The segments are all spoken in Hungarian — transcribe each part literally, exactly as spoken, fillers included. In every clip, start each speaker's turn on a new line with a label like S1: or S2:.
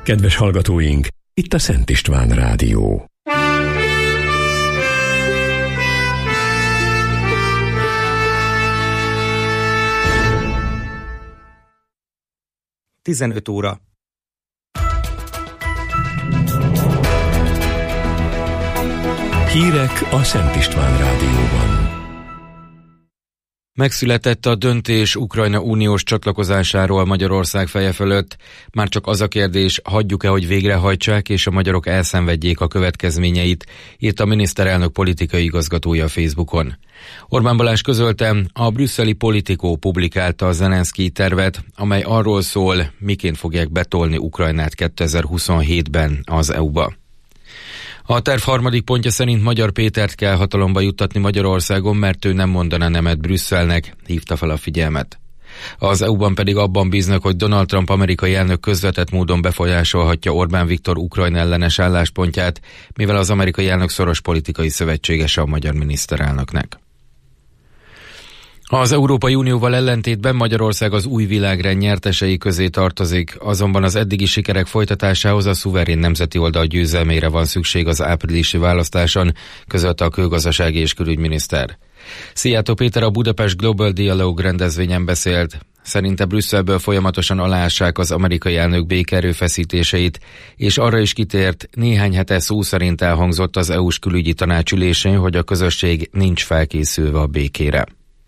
S1: Kedves hallgatóink, itt a Szent István Rádió.
S2: tizenöt óra.
S1: Hírek a Szent István Rádióban.
S3: Megszületett a döntés Ukrajna uniós csatlakozásáról Magyarország feje fölött. Már csak az a kérdés, hagyjuk-e, hogy végrehajtsák, és a magyarok elszenvedjék a következményeit, írt a miniszterelnök politikai igazgatója a Facebookon. Orbán Balázs közölte, a brüsszeli Politico publikálta a Zelenszkij tervet, amely arról szól, miként fogják betolni Ukrajnát kétezer-huszonhétben az é u-ba. A terv harmadik pontja szerint Magyar Pétert kell hatalomba juttatni Magyarországon, mert ő nem mondana nemet Brüsszelnek, hívta fel a figyelmet. Az é u-ban pedig abban bíznak, hogy Donald Trump amerikai elnök közvetett módon befolyásolhatja Orbán Viktor Ukrajna ellenes álláspontját, mivel az amerikai elnök szoros politikai szövetségese a magyar miniszterelnöknek. Az Európai Unióval ellentétben Magyarország az új világrend nyertesei közé tartozik, azonban az eddigi sikerek folytatásához a szuverén nemzeti oldal győzelmére van szükség az áprilisi választáson, közölte a külgazdasági és külügyminiszter. Szijjártó Péter a Budapest Global Dialogue rendezvényen beszélt. Szerinte Brüsszelből folyamatosan aláássák az amerikai elnök békeerőfeszítéseit, és arra is kitért, néhány hete szó szerint elhangzott az é u-s külügyi tanácsülésén, hogy a közösség nincs felkészülve a békére.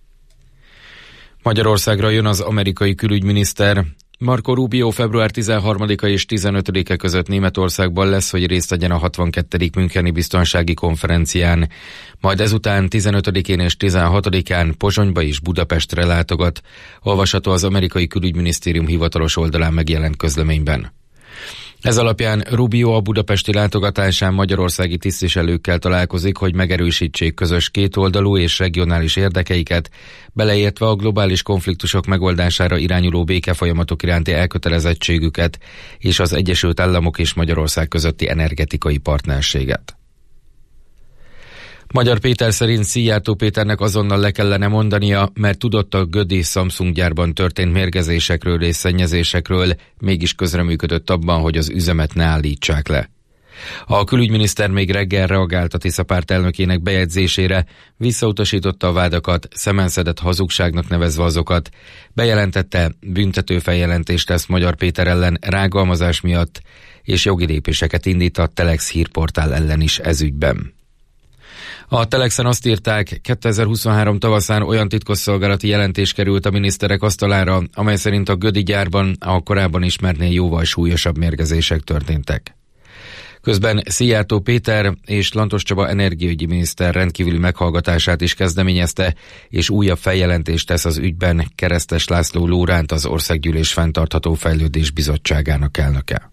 S3: Magyarországra jön az amerikai külügyminiszter. Marco Rubio február tizenharmadika és tizenötödike között Németországban lesz, hogy részt vegyen a hatvankettedik Müncheni biztonsági konferencián. Majd ezután tizenötödikén és tizenhatodikán Pozsonyba és Budapestre látogat, olvasható az amerikai külügyminisztérium hivatalos oldalán megjelent közleményben. Ez alapján Rubio a budapesti látogatásán magyarországi tisztviselőkkel találkozik, hogy megerősítsék közös kétoldalú és regionális érdekeiket, beleértve a globális konfliktusok megoldására irányuló békefolyamatok iránti elkötelezettségüket és az Egyesült Államok és Magyarország közötti energetikai partnerséget. Magyar Péter szerint Szijjártó Péternek azonnal le kellene mondania, mert tudott a gödi Samsung gyárban történt mérgezésekről és szennyezésekről, mégis közreműködött abban, hogy az üzemet ne állítsák le. A külügyminiszter még reggel reagált a Tisza párt elnökének bejegyzésére, visszautasította a vádakat, szemenszedett hazugságnak nevezve azokat, bejelentette, büntető feljelentést tesz Magyar Péter ellen rágalmazás miatt, és jogi lépéseket indít a Telex hírportál ellen is ezügyben. A Telexen azt írták, kétezer-huszonhárom tavaszán olyan titkosszolgálati jelentés került a miniszterek asztalára, amely szerint a gödi gyárban a korábban ismertnél jóval súlyosabb mérgezések történtek. Közben Szijjártó Péter és Lantos Csaba energiaügyi miniszter rendkívüli meghallgatását is kezdeményezte, és újabb feljelentést tesz az ügyben Keresztes László Lóránt, az Országgyűlés Fenntartható Fejlődés Bizottságának elnöke.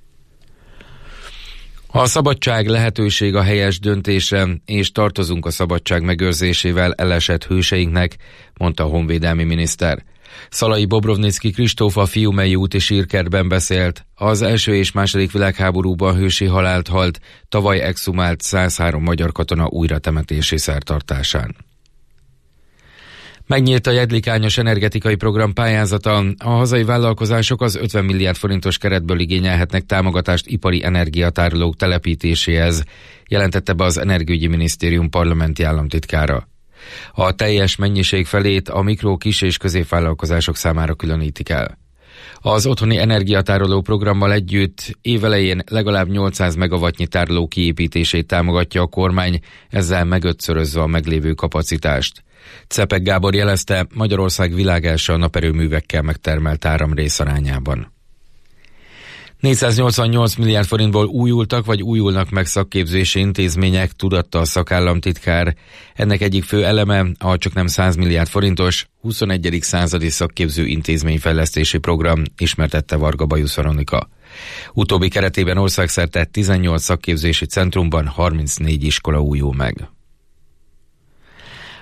S3: A szabadság lehetőség a helyes döntésre, és tartozunk a szabadság megőrzésével elesett hőseinknek, mondta a honvédelmi miniszter. Szalai Bobrovnicki Kristóf a Fiumei úti sírkertben beszélt. Az első és második világháborúban hősi halált halt, tavaly exhumált százhárom magyar katona újratemetési szertartásán. Megnyílt a Jedlikányos energetikai program pályázata. A hazai vállalkozások az ötven milliárd forintos keretből igényelhetnek támogatást ipari energiatárolók telepítéséhez, jelentette be az Energiaügyi Minisztérium parlamenti államtitkára. A teljes mennyiség felét a mikro, kis és középvállalkozások számára különítik el. Az otthoni energiatároló programmal együtt évelején legalább nyolcszáz megawattnyi tároló kiépítését támogatja a kormány, ezzel megötszörözve a meglévő kapacitást. Czepek Gábor jelezte, Magyarország világelső a naperőművekkel megtermelt áram részarányában. négyszáznyolcvannyolc milliárd forintból újultak vagy újulnak meg szakképzési intézmények, tudatta a szakállamtitkár. Ennek egyik fő eleme a csaknem száz milliárd forintos huszonegyedik századi szakképző intézményfejlesztési program, ismertette Varga Bajusz Veronika. Utóbbi keretében országszerte tizennyolc szakképzési centrumban harmincnégy iskola újul meg.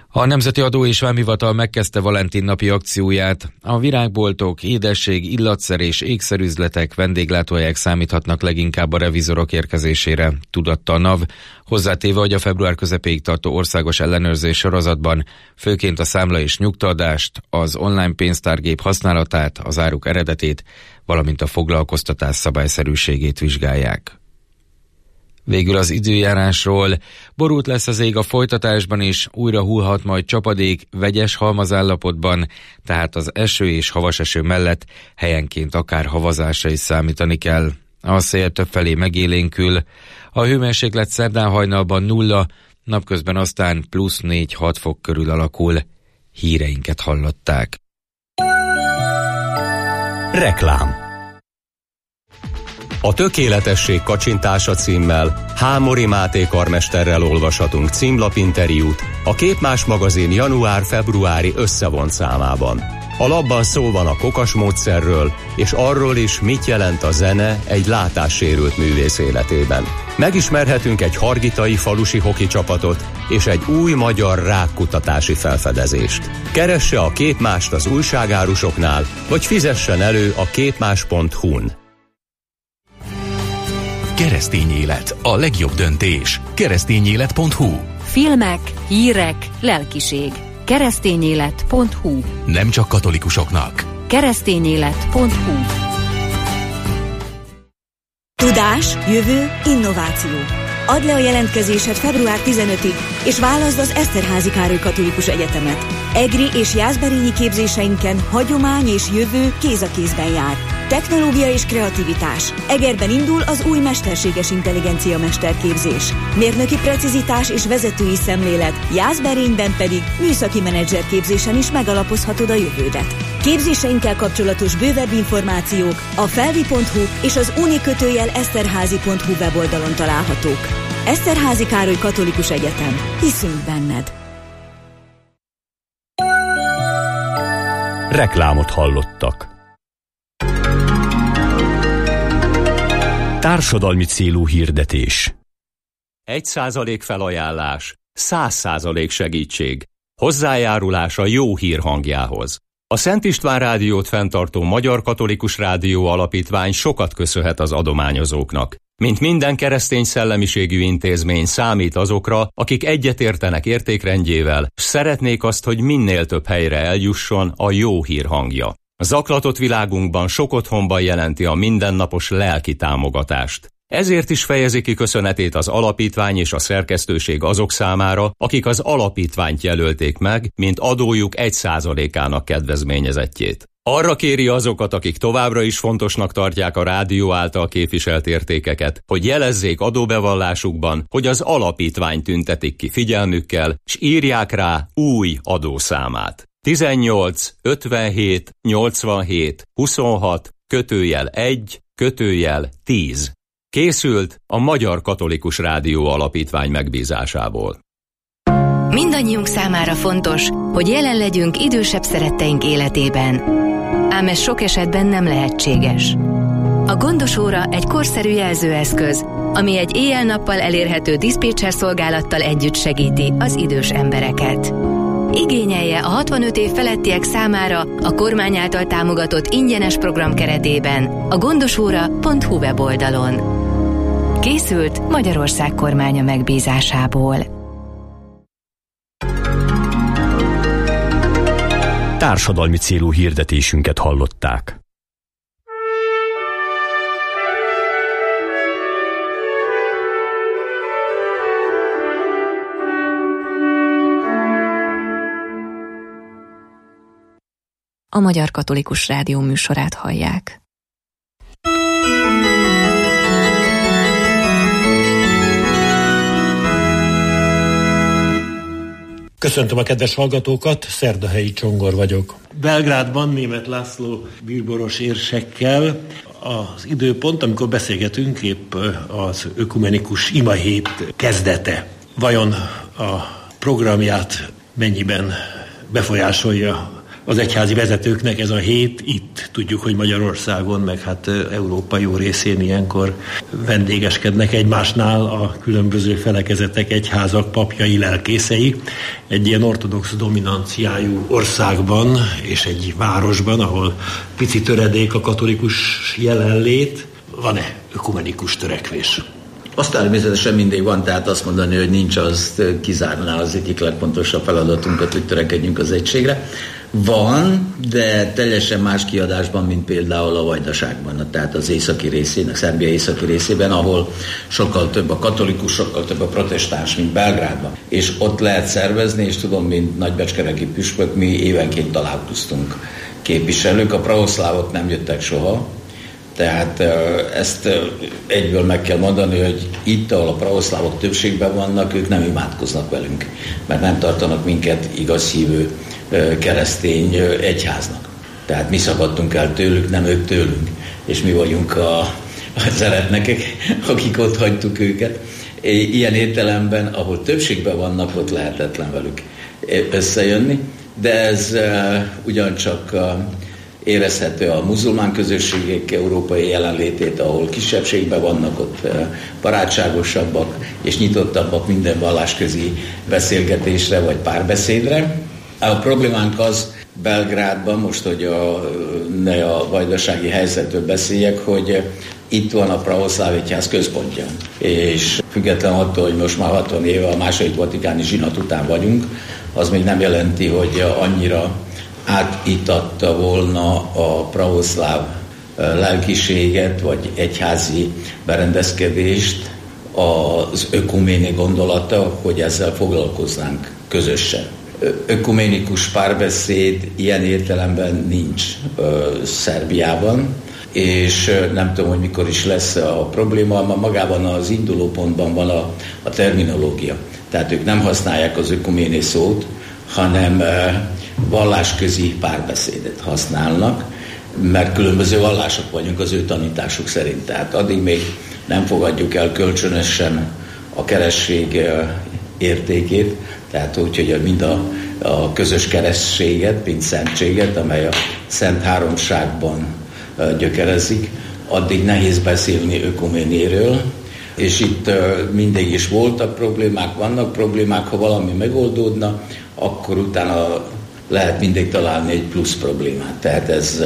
S3: A Nemzeti Adó és Vámhivatal megkezdte Valentin napi akcióját. A virágboltok, édesség, illatszer és ékszerüzletek, vendéglátóhelyek számíthatnak leginkább a revizorok érkezésére, tudatta a NAV, hozzátéve, hogy a február közepéig tartó országos ellenőrzés sorozatban főként a számla és nyugtaadást, az online pénztárgép használatát, az áruk eredetét, valamint a foglalkoztatás szabályszerűségét vizsgálják. Végül az időjárásról. Borult lesz az ég a folytatásban is, újra hullhat majd csapadék vegyes halmazállapotban, tehát az eső és havas eső mellett helyenként akár havazásra is számítani kell. A szél többfelé megélénkül, a hőmérséklet szerdán hajnalban nulla, napközben aztán plusz négy-hat fok körül alakul. Híreinket hallották.
S2: Reklám. A tökéletesség kacsintása címmel Hámori Máté karmesterrel olvashatunk címlapinterjút a Képmás magazin január-februári összevont számában. A lapban szó van a kokas módszerről, és arról is, mit jelent a zene egy látássérült művész életében. Megismerhetünk egy hargitai falusi hoki csapatot és egy új magyar rákkutatási felfedezést. Keresse a Képmást az újságárusoknál, vagy fizessen elő a képmás pont hu-n.
S1: Keresztény élet, a legjobb döntés. keresztényélet pont hu.
S4: Filmek, hírek, lelkiség. keresztényélet pont hu.
S1: Nem csak katolikusoknak.
S4: keresztényélet pont hu.
S5: Tudás, jövő, innováció. Add le a jelentkezésed február tizenötödikéig, és válaszd az Eszterházy Károly Katolikus Egyetemet. Egri és jászberényi képzéseinken hagyomány és jövő kéz a kézben jár. Technológia és kreativitás. Egerben indul az új mesterséges intelligencia mesterképzés. Mérnöki precizitás és vezetői szemlélet, Jászberényben pedig műszaki menedzserképzésen is megalapozhatod a jövődet. Képzéseinkkel kapcsolatos bővebb információk a felvi pont hu és az unikötőjel eszterházi pont hu weboldalon találhatók. Eszterházy Károly Katolikus Egyetem. Hiszünk benned!
S2: Reklámot hallottak. Társadalmi célú hirdetés. Egy százalék felajánlás, száz százalék segítség. Hozzájárulás a jó hír hangjához. A Szent István Rádiót fenntartó Magyar Katolikus Rádió Alapítvány sokat köszönhet az adományozóknak. Mint minden keresztény szellemiségű intézmény számít azokra, akik egyetértenek értékrendjével, s szeretnék azt, hogy minél több helyre eljusson a jó hír hangja. A zaklatott világunkban sok otthonban jelenti a mindennapos lelki támogatást. Ezért is fejezi ki köszönetét az alapítvány és a szerkesztőség azok számára, akik az alapítványt jelölték meg, mint adójuk egy százalékának kedvezményezettjét. Arra kéri azokat, akik továbbra is fontosnak tartják a rádió által képviselt értékeket, hogy jelezzék adóbevallásukban, hogy az alapítvány tüntetik ki figyelmükkel, s írják rá új adószámát. tizennyolc ötvenhét nyolcvanhét huszonhat kötőjel egy kötőjel tíz. Készült a Magyar Katolikus Rádió Alapítvány megbízásából.
S4: Mindannyiunk számára fontos, hogy jelen legyünk idősebb szeretteink életében. Ám ez sok esetben nem lehetséges. A gondos óra egy korszerű jelzőeszköz, ami egy éjjel-nappal elérhető diszpécser szolgálattal együtt segíti az idős embereket. Igényelje a hatvanöt év felettiek számára a kormány által támogatott ingyenes program keretében a gondosóra pont hu weboldalon. Készült Magyarország kormánya megbízásából.
S2: Társadalmi célú hirdetésünket hallották.
S4: A Magyar Katolikus Rádió műsorát hallják.
S6: Köszöntöm a kedves hallgatókat, Szerdahelyi Csongor vagyok. Belgrádban Németh László bíboros érsekkel az időpont, amikor beszélgetünk, épp az ökumenikus imahét kezdete. Vajon a programját mennyiben befolyásolja az egyházi vezetőknek ez a hét itt. Tudjuk, hogy Magyarországon, meg hát Európa jó részén ilyenkor vendégeskednek egymásnál a különböző felekezetek, egyházak, papjai, lelkészei. Egy ilyen ortodox dominanciájú országban és egy városban, ahol pici töredék a katolikus jelenlét, van-e ökumenikus törekvés?
S7: Azt természetesen mindig van, tehát azt mondani, hogy nincs, az kizárná az egyik legfontosabb feladatunkat, hogy törekedjünk az egységre. Van, de teljesen más kiadásban, mint például a Vajdaságban, tehát az északi részén, a Szerbia északi részében, ahol sokkal több a katolikus, sokkal több a protestáns, mint Belgrádban. És ott lehet szervezni, és tudom, mint nagybecskereki püspök, mi évenként találkoztunk képviselők, a pravoszlávok nem jöttek soha, tehát ezt egyből meg kell mondani, hogy itt, ahol a pravoszlávok többségben vannak, ők nem imádkoznak velünk, mert nem tartanak minket igaz hívő keresztény egyháznak. Tehát mi szabadtunk el tőlük, nem ők tőlünk. És mi vagyunk a, az eretnekek, akik ott hagytuk őket. Ilyen értelemben, ahol többségben vannak, ott lehetetlen velük összejönni, de ez ugyancsak érezhető a muzulmán közösségek európai jelenlétét, ahol kisebbségben vannak, ott barátságosabbak és nyitottabbak minden vallásközi beszélgetésre vagy párbeszédre. A problémánk az Belgrádban, most, hogy a, ne a vajdasági helyzetről beszéljek, hogy itt van a pravoszláv egyház központja. És független attól, hogy most már hatvan éve a második vatikáni zsinat után vagyunk, az még nem jelenti, hogy annyira átitatta volna a pravoszláv lelkiséget, vagy egyházi berendezkedést az ökuméni gondolata, hogy ezzel foglalkoznánk közösen. Ökuménikus párbeszéd ilyen értelemben nincs Szerbiában, és nem tudom, hogy mikor is lesz a probléma, ma magában az indulópontban van a, a terminológia. Tehát ők nem használják az ökuméni szót, hanem vallásközi párbeszédet használnak, mert különböző vallások vagyunk az ő tanításuk szerint. Tehát addig még nem fogadjuk el kölcsönösen a keresztség értékét, tehát úgy, hogy mind a, a közös keresztséget, mint szentséget, amely a Szent Háromságban gyökerezik, addig nehéz beszélni ökuménéről, és itt mindig is voltak problémák, vannak problémák, ha valami megoldódna, akkor utána lehet mindig találni egy plusz problémát. Tehát ez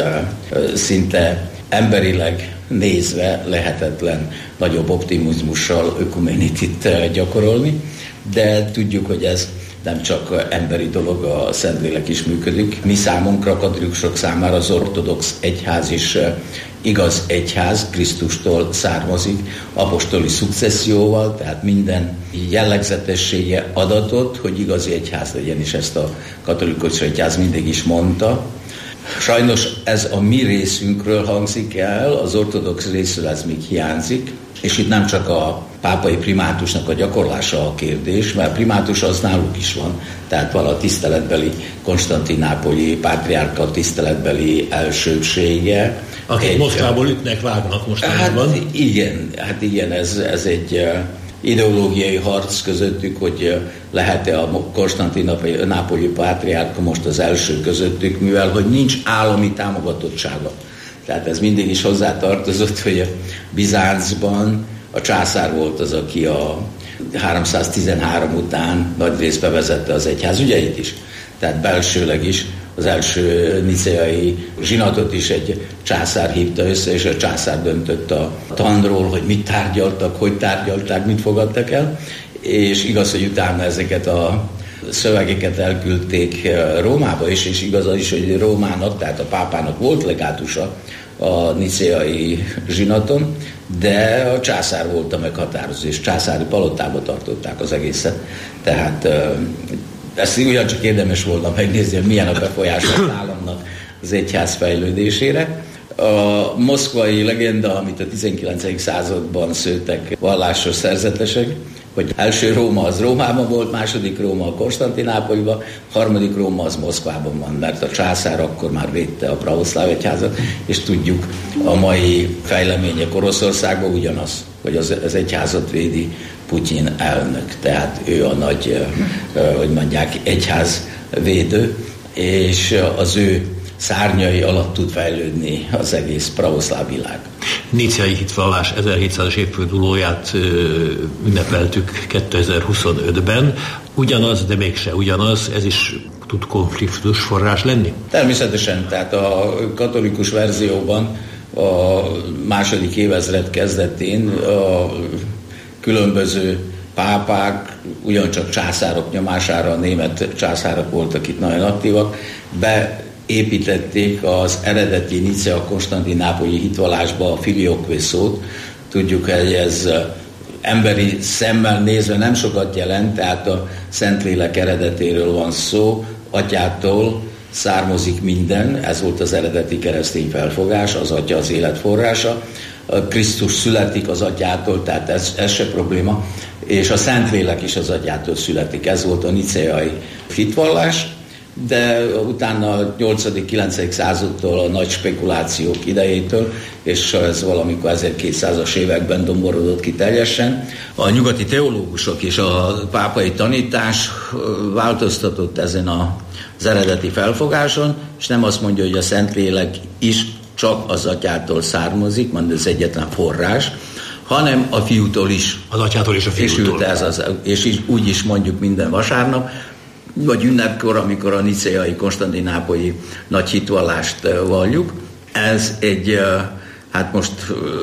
S7: szinte emberileg nézve lehetetlen nagyobb optimizmussal ökuménit itt gyakorolni, de tudjuk, hogy ez nem csak emberi dolog, a Szentlélek is működik. Mi számunkra, katolikusok számára az ortodox egyház is igaz egyház, Krisztustól származik, apostoli szukcesszióval, tehát minden jellegzetessége adatot, hogy igazi egyház legyen, és ezt a katolikus egyház mindig is mondta. Sajnos ez a mi részünkről hangzik el, az ortodox részről ez még hiányzik, és itt nem csak a pápai primátusnak a gyakorlása a kérdés, mert primátus az náluk is van, tehát van a tiszteletbeli konstantinápolyi pátriárka tiszteletbeli elsőbsége.
S6: Akik Moszkvából ütnek, vágnak mostanában.
S7: Hát igen, hát igen, ez, ez egy ideológiai harc közöttük, hogy lehet-e a konstantinápolyi pátriárka most az első közöttük, mivel hogy nincs állami támogatottsága. Tehát ez mindig is hozzátartozott, hogy a Bizáncban a császár volt az, aki a háromszáztizenhárom után nagy részt bevezette az egyház ügyeit is. Tehát belsőleg is az első niceai zsinatot is egy császár hívta össze, és a császár döntött a tanról, hogy mit tárgyaltak, hogy tárgyalták, mit fogadtak el, és igaz, hogy utána ezeket a szövegeket elküldték Rómába is, és igaz az is, hogy Rómának, tehát a pápának volt legátusa a niceai zsinaton, de a császár volt a meghatározó, és császári palotába tartották az egészet. Tehát ezt ugyancsak érdemes volna megnézni, hogy milyen a befolyása az államnak az egyház fejlődésére. A moszkvai legenda, amit a tizenkilencedik században szőttek vallásos szerzetesek, hogy első Róma az Rómában volt, második Róma a Konstantinápolyban, harmadik Róma az Moszkvában van, mert a császár akkor már védte a pravoszláv egyházat, és tudjuk, a mai fejlemények Oroszországban ugyanaz, hogy az, az egyházat védi Putyin elnök, tehát ő a nagy, hogy mondják, egyházvédő, és az ő szárnyai alatt tud fejlődni az egész pravoszláv világ.
S6: Nicei hitvallás ezerhétszázas évfordulóját ünnepeltük kétezer-huszonötben. Ugyanaz, de mégse ugyanaz, ez is tud konfliktus forrás lenni?
S7: Természetesen, tehát a katolikus verzióban a második évezred kezdetén a különböző pápák, ugyancsak császárok nyomására, a német császárok voltak itt nagyon aktívak, beépítették az eredeti nicea-konstantinápolyi hitvallásba a filioque szót. Tudjuk, hogy ez emberi szemmel nézve nem sokat jelent, tehát a Szentlélek eredetéről van szó, atyától származik minden, ez volt az eredeti keresztény felfogás, az atya az élet forrása, Krisztus születik az atyától, tehát ez, ez se probléma, és a Szentlélek is az atyától születik, ez volt a niceai hitvallás, de utána a nyolcadik-kilencedik századtól, a nagy spekulációk idejétől, és ez valamikor ezerkétszázas években domborodott ki teljesen. A nyugati teológusok és a pápai tanítás változtatott ezen a, az eredeti felfogáson, és nem azt mondja, hogy a Szentlélek is csak az atyától származik, mondja az egyetlen forrás, hanem a fiútól is.
S6: Az atyától és a fiútól.
S7: És, ez az, és így, úgy is mondjuk minden vasárnap, vagy ünnepkor, amikor a niceai konstantinápolyi nagy hitvallást valljuk. Ez egy, hát most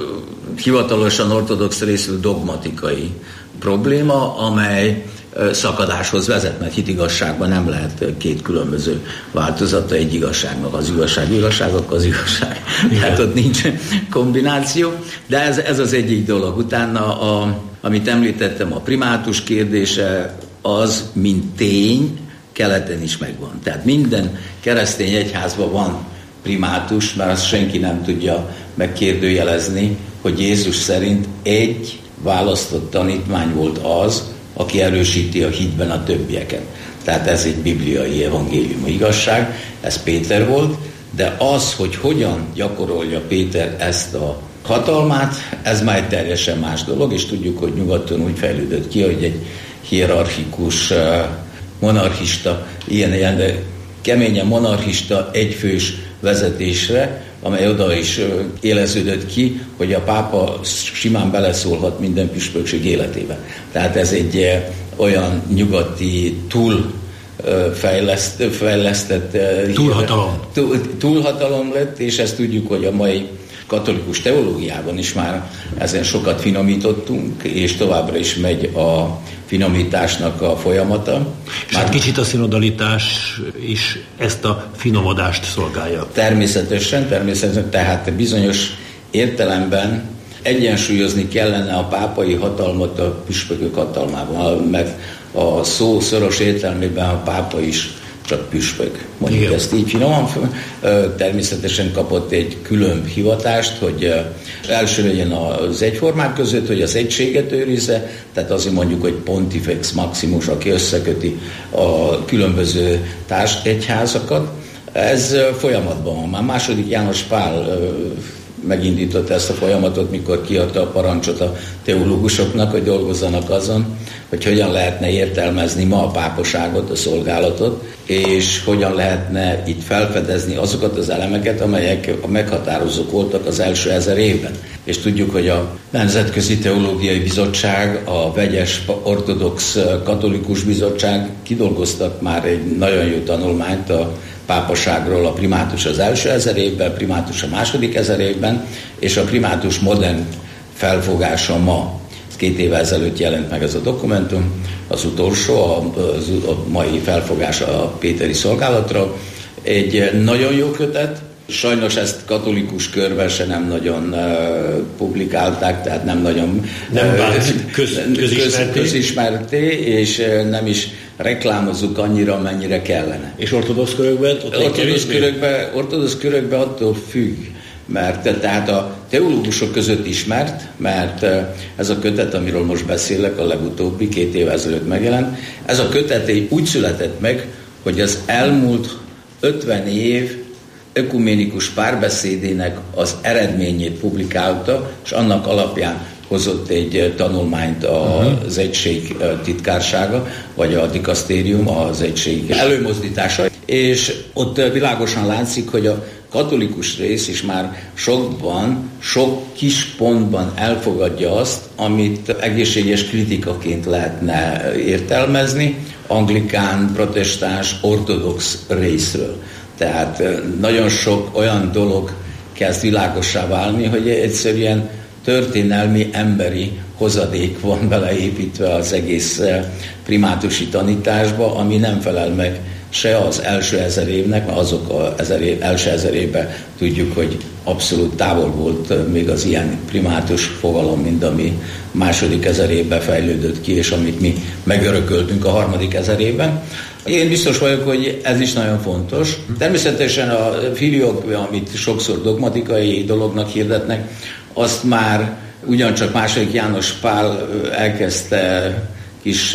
S7: hivatalosan ortodox részről dogmatikai probléma, amely szakadáshoz vezet, mert hitigazságban nem lehet két különböző változata egy igazságnak. Az igazság igazság, akkor az igazság. Tehát ott nincs kombináció, de ez, ez az egyik dolog. Utána, a, amit említettem, a primátus kérdése, az, mint tény, keleten is megvan. Tehát minden keresztény egyházban van primátus, mert azt senki nem tudja megkérdőjelezni, hogy Jézus szerint egy választott tanítmány volt az, aki erősíti a hitben a többieket. Tehát ez egy bibliai evangélium igazság, ez Péter volt, de az, hogy hogyan gyakorolja Péter ezt a hatalmát, ez már egy teljesen más dolog, és tudjuk, hogy nyugaton úgy fejlődött ki, hogy egy hierarchikus, monarchista, ilyen, ilyen keményen monarchista egyfős vezetésre, amely oda is éleződött ki, hogy a pápa simán beleszólhat minden püspökség életébe. Tehát ez egy olyan nyugati túl fejleszt, fejlesztett
S6: túlhatalom.
S7: Túl, túlhatalom lett, és ezt tudjuk, hogy a mai katolikus teológiában is már ezen sokat finomítottunk, és továbbra is megy a finomításnak a folyamata.
S6: És hát kicsit a szinodalitás is ezt a finomodást szolgálja.
S7: Természetesen, természetesen, tehát bizonyos értelemben egyensúlyozni kellene a pápai hatalmat a püspökök hatalmával, mert a szó szoros értelmében a pápa is csak püspök. Mondjuk igen. Ezt így finoman, természetesen kapott egy külön hivatást, hogy első legyen az egyformák között, hogy az egységet őrizze, tehát azért mondjuk, hogy Pontifex Maximus, aki összeköti a különböző társegyházakat. Ez folyamatban van. Már második János Pál megindította ezt a folyamatot, mikor kiadta a parancsot a teológusoknak, hogy dolgozzanak azon, hogy hogyan lehetne értelmezni ma a pápaságot, a szolgálatot, és hogyan lehetne itt felfedezni azokat az elemeket, amelyek a meghatározók voltak az első ezer évben. És tudjuk, hogy a Nemzetközi Teológiai Bizottság, a Vegyes Ortodox Katolikus Bizottság kidolgoztak már egy nagyon jó tanulmányt a pápaságról, a primátus az első ezer évben, a primátus a második ezer évben, és a primátus modern felfogása ma. Két évvel ezelőtt jelent meg ez a dokumentum, az utolsó, a, a mai felfogás a péteri szolgálatra. Egy nagyon jó kötet, sajnos ezt katolikus körben se nem nagyon uh, publikálták, tehát nem nagyon
S6: nem
S7: uh,
S6: köz, közismerté.
S7: Köz, közismerté, és uh, nem is reklámozzuk annyira, mennyire kellene.
S6: És ortodox körökben?
S7: Ortodox körökben, ortodox körökben attól függ, mert tehát a teológusok között ismert, mert ez a kötet, amiről most beszélek, a legutóbbi, két év ezelőtt megjelent, ez a kötet úgy született meg, hogy az elmúlt ötven év ökuménikus párbeszédének az eredményét publikálta, és annak alapján hozott egy tanulmányt az egység titkársága, vagy a dikasztérium, az egység előmozdítása, és ott világosan látszik, hogy a katolikus rész is már sokban, sok kis pontban elfogadja azt, amit egészséges kritikaként lehetne értelmezni, anglikán, protestáns, ortodox részről. Tehát nagyon sok olyan dolog kezd világossá válni, hogy egyszerűen történelmi, emberi hozadék van beleépítve az egész primátusi tanításba, ami nem felel meg se az első ezer évnek, mert azok az év, első ezer évben tudjuk, hogy abszolút távol volt még az ilyen primátus fogalom, mint ami második ezer évben fejlődött ki, és amit mi megörököltünk a harmadik ezer évben. Én biztos vagyok, hogy ez is nagyon fontos. Természetesen a filiok, amit sokszor dogmatikai dolognak hirdetnek, azt már ugyancsak második János Pál elkezdte kis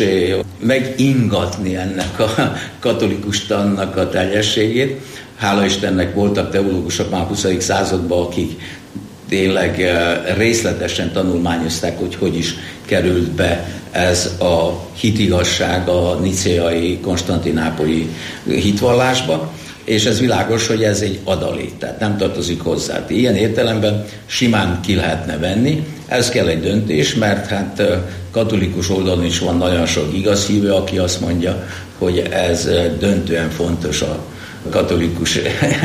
S7: megingatni ennek a katolikus tannak a teljességét. Hála Istennek voltak teológusok már a huszadik században, akik tényleg részletesen tanulmányozták, hogy hogy is került be ez a hitigazság a nicéai, konstantinápolyi hitvallásba, és ez világos, hogy ez egy adalék, tehát nem tartozik hozzá. Ilyen értelemben simán ki lehetne venni, ez kell egy döntés, mert hát katolikus oldalon is van nagyon sok igaz hívő, aki azt mondja, hogy ez döntően fontos a katolikus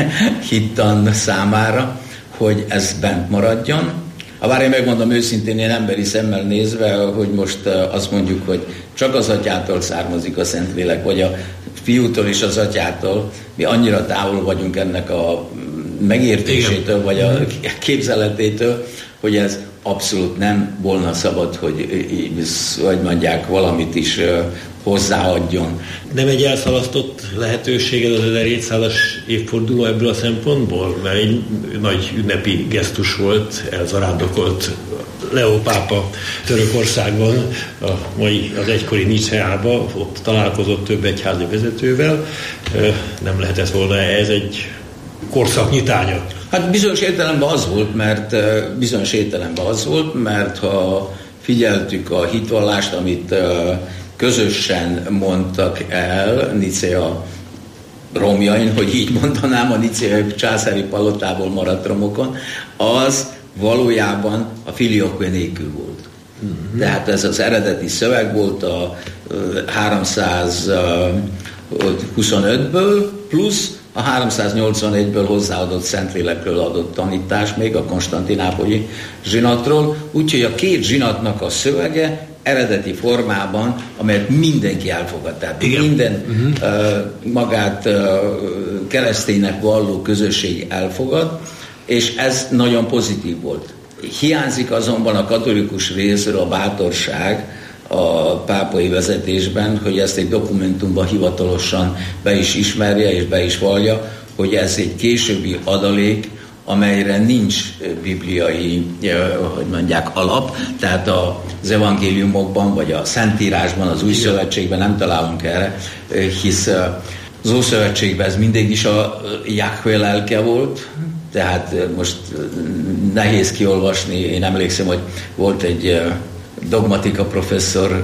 S7: hittan számára, hogy ez bent maradjon. Ha bár én megmondom őszintén, én emberi szemmel nézve, hogy most azt mondjuk, hogy csak az atyától származik a Szentlélek, vagy a fiútól és az atyától, mi annyira távol vagyunk ennek a megértésétől, igen, vagy a képzeletétől, hogy ez abszolút nem volna szabad, hogy, hogy mondják, valamit is hozzáadjon.
S6: Nem egy elszalasztott lehetőség ez az ezerhétszázas évforduló ebből a szempontból? Mert egy nagy ünnepi gesztus volt, elzarándokolt Leó pápa Törökországban, a mai, az egykori Niceában, ott találkozott több egyházi vezetővel. Nem lehetett volna ez egy korszaknyitánya?
S7: Hát bizonyos értelemben az volt, mert bizonyos értelemben az volt, mert ha figyeltük a hitvallást, amit közösen mondtak el Nicea romjain, hogy így mondanám, a niceai császári palotából maradt romokon, az valójában a filioque nélkül volt. Mm-hmm. Tehát ez az eredeti szöveg volt a háromszázhuszonötből plusz a háromszáznyolcvanegyből hozzáadott Szentlélekről adott tanítás még a konstantinápolyi zsinatról, úgyhogy a két zsinatnak a szövege eredeti formában, amelyet mindenki elfogad. Tehát igen, minden uh-huh. uh, magát uh, kereszténynek valló közösség elfogad, és ez nagyon pozitív volt. Hiányzik azonban a katolikus részről a bátorság a pápai vezetésben, hogy ezt egy dokumentumban hivatalosan be is ismerje és be is vallja, hogy ez egy későbbi adalék, amelyre nincs bibliai, hogy mondják, alap, tehát az evangéliumokban, vagy a Szentírásban, az Új Szövetségben nem találunk erre, hisz az Ószövetségben ez mindig is a Jahve lelke volt, tehát most nehéz kiolvasni, én emlékszem, hogy volt egy dogmatika professzor,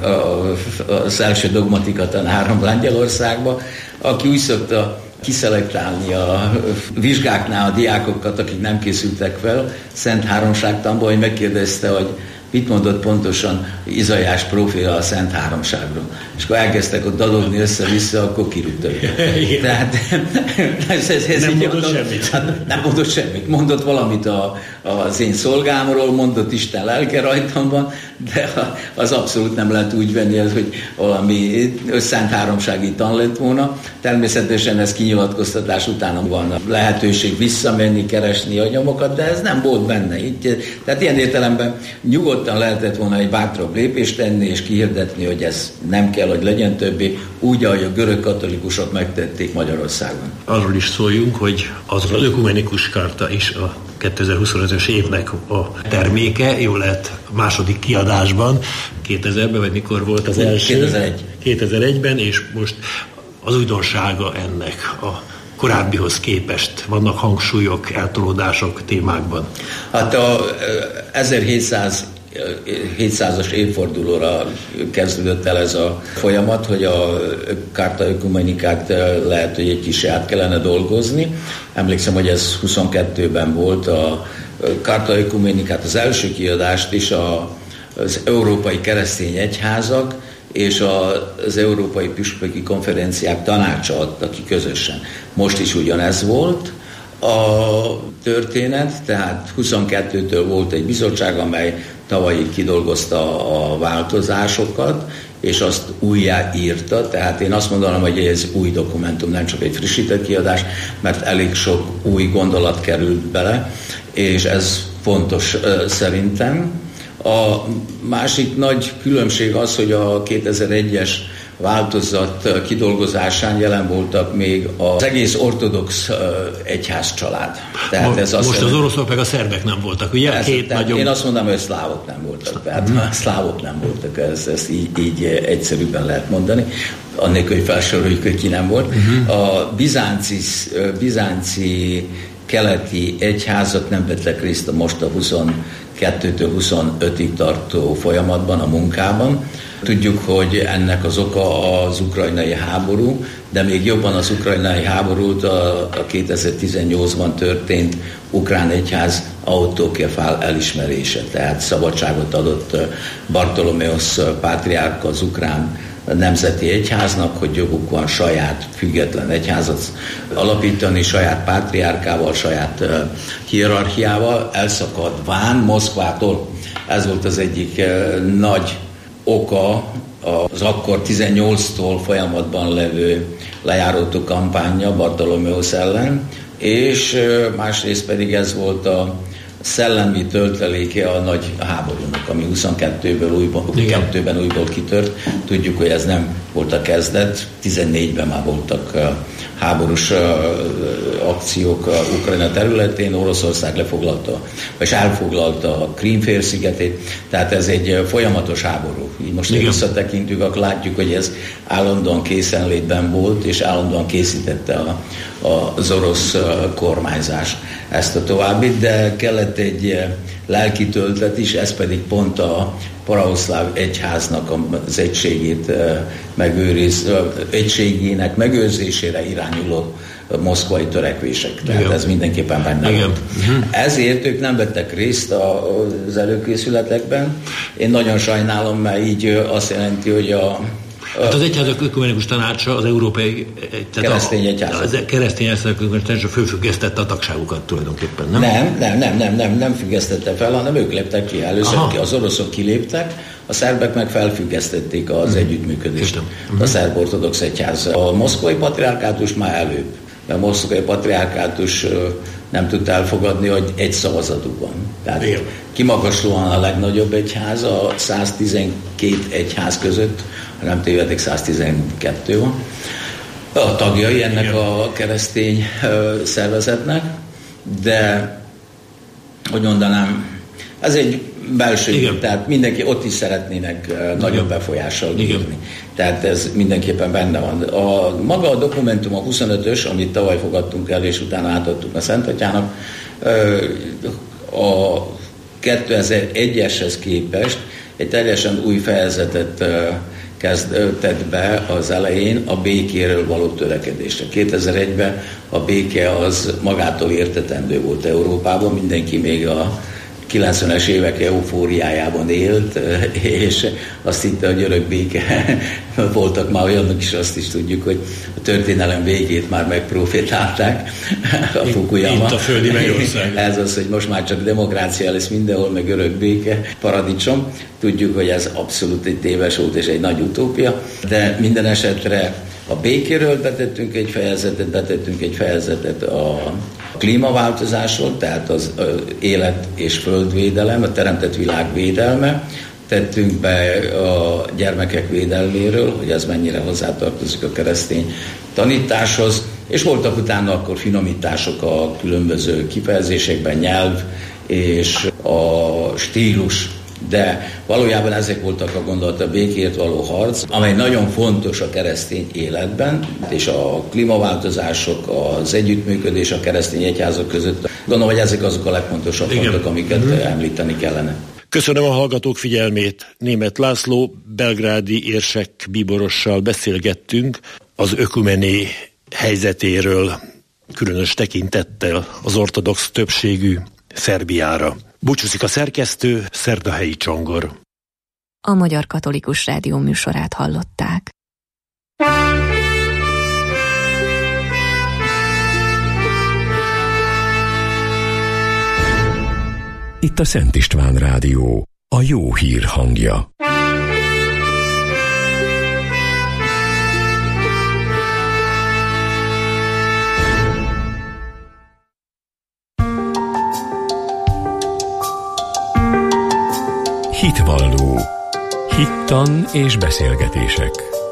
S7: az első dogmatika tanárom Lengyelországban, aki úgy szokta kiszelektálni a vizsgáknál a diákokat, akik nem készültek fel Szent Háromságtanból, hogy megkérdezte, hogy mit mondott pontosan Izaiás próféta a Szent Háromságról. És akkor elkezdtek ott dadogni össze-vissza, akkor kirúgta őket. Tehát ez, ez, ez
S6: nem mondott
S7: mondom,
S6: semmit.
S7: Hát nem mondott semmit. Mondott valamit a, az én szolgámról, mondott Isten lelke rajtam van, de az abszolút nem lehet úgy venni, hogy valami Szent Háromsági tan lett volna. Természetesen ez kinyilatkoztatás után van lehetőség visszamenni, keresni a nyomokat, de ez nem volt benne. Így, tehát ilyen értelemben nyugodtan lehetett volna egy bátrabb lépést tenni, és kihirdetni, hogy ez nem kell, hogy legyen többé, úgy, ahogy a görög katolikusok megtették Magyarországon.
S6: Arról is szóljunk, hogy az az ökumenikus karta is a kétezer-huszonötös évnek a terméke, jól lehet a második kiadásban, kétezerben, vagy mikor volt az első?
S7: kétezer-egy.
S6: kétezer-egyben, és most az újdonsága ennek a korábbihoz képest vannak hangsúlyok, eltolódások témákban.
S7: Hát a ezerhétszáz hétszázas évfordulóra kezdődött el ez a folyamat, hogy a Charta Oecumenicát lehet, hogy egy kicsit át kellene dolgozni. Emlékszem, hogy ez huszonkettőben volt a Charta Oecumenicát, az első kiadást is a, az Európai Keresztény Egyházak és az Európai Püspöki Konferenciák tanácsa adta ki közösen. Most is ugyanez volt a történet, tehát huszonkettőtől volt egy bizottság, amely tavalyig kidolgozta a változásokat, és azt újjáírta, tehát én azt mondanám, hogy ez új dokumentum, nem csak egy frissített kiadás, mert elég sok új gondolat került bele, és ez fontos szerintem. A másik nagy különbség az, hogy a kétezer-egyes változat kidolgozásán jelen voltak még az egész ortodox egyház család. Tehát
S6: most
S7: ez azt
S6: most az oroszok meg a szerbek nem voltak, ugye?
S7: Ez,
S6: Két nagyobb...
S7: Én azt mondom, hogy a szlávok nem voltak. Tehát a szlávok nem voltak, ezt, ezt így, így egyszerűbben lehet mondani, annélkül, hogy felsoroljuk, hogy ki nem volt. Uh-huh. A bizánci, bizánci keleti egyházak nem vettek részt a most a huszonkettőtől huszonötig tartó folyamatban, a munkában. Tudjuk, hogy ennek az oka az ukrajnai háború, de még jobban az ukrajnai háborút a, a kétezer-tizennyolcban történt ukrán egyház autokefál elismerése, tehát szabadságot adott Bartoloméusz pátriárka az ukrán nemzeti egyháznak, hogy joguk van saját független egyházat alapítani, saját pátriárkával, saját uh, hierarchiával, elszakadván Moszkvától. Ez volt az egyik uh, nagy oka az akkor tizennyolctól folyamatban levő lejáródó kampánya Bartoloméusz ellen, és uh, másrészt pedig ez volt a szellemi tölteléke a nagy háborúnak, ami huszonkettőből újból, kettőben újból kitört. Tudjuk, hogy ez nem volt a kezdet, tizennégyben már voltak uh, háborús uh, akciók uh, Ukrajna területén, Oroszország lefoglalta, vagy elfoglalta a Krím-félszigetét, tehát ez egy uh, folyamatos háború. Így most visszatekintünk, akkor látjuk, hogy ez állandóan készenlétben volt, és állandóan készítette a, a, az orosz uh, kormányzás ezt a továbbit, de kellett egy lelki töltet is, ez pedig pont a pravoszláv egyháznak az egységét megőriz, egységének megőrzésére irányuló moszkvai törekvések. Tehát igen, ez mindenképpen benne igen. volt. Uh-huh. Ezért ők nem vettek részt az előkészületekben. Én nagyon sajnálom, mert így azt jelenti, hogy a
S6: Hát az Egyházak Ökumenikus Tanácsa, az európai
S7: keresztény egyházak.
S6: Az keresztény egyházak Ökumenikus Tanácsa fölfüggesztette a tagságukat tulajdonképpen, nem?
S7: Nem, nem, nem, nem, nem, nem függesztette fel, hanem ők léptek ki. Először Aha. az oroszok kiléptek, a szerbek meg felfüggesztették az hmm. együttműködést. Hmm. A szerb ortodox egyház. A moszkvai patriárkátus már előbb. A moszkvai patriárkátus nem tudta elfogadni, hogy egy szavazatuk van. Tehát Igen. kimagaslóan a legnagyobb egyház, a száztizenkét egyház között, ha nem tévedek, száztizenkettő van. A tagjai ennek Igen. a keresztény szervezetnek, de hogy mondanám, ez egy belső, Igen. tehát mindenki ott is szeretnének Igen. nagyobb befolyással bírni. Tehát ez mindenképpen benne van. A, maga a dokumentum, a huszonötös, amit tavaly fogadtunk el, és utána átadtuk a Szentatyának, a kétezer-egyeshez képest egy teljesen új fejezetet kezdett be az elején a békéről való törekedésre. kétezer-egyben a béke az magától értetendő volt Európában, mindenki még a kilencvenes évek eufóriájában élt, és azt hitte, hogy örök béke. Voltak már olyanok is, azt is tudjuk, hogy a történelem végét már megprofétálták a Fukuyama.
S6: Mint a földi Mennyország.
S7: Ez az, hogy most már csak demokrácia lesz mindenhol, meg örök béke, paradicsom. Tudjuk, hogy ez abszolút egy téves volt és egy nagy utópia, de minden esetre a békéről betettünk egy fejezetet, betettünk egy fejezetet a klímaváltozásról, tehát az élet és földvédelem, a teremtett világ védelme, tettünk be a gyermekek védelméről, hogy ez mennyire hozzátartozik a keresztény tanításhoz, és voltak utána akkor finomítások a különböző kifejezésekben, nyelv és a stílus, de valójában ezek voltak a gondolat, a békért való harc, amely nagyon fontos a keresztény életben, és a klímaváltozások, az együttműködés a keresztény egyházak között. Gondolom, hogy ezek azok a legfontosabb pontok, amiket mm. említeni kellene.
S6: Köszönöm a hallgatók figyelmét. Németh László belgrádi érsek bíborossal beszélgettünk az ökumené helyzetéről, különös tekintettel az ortodox többségű Szerbiára. Búcsúzik a szerkesztő, Szerdahelyi Csongor.
S4: A Magyar Katolikus Rádió műsorát hallották.
S1: Itt a Szent István Rádió, a jó hír hangja. Hitvalló. Hittan és beszélgetések.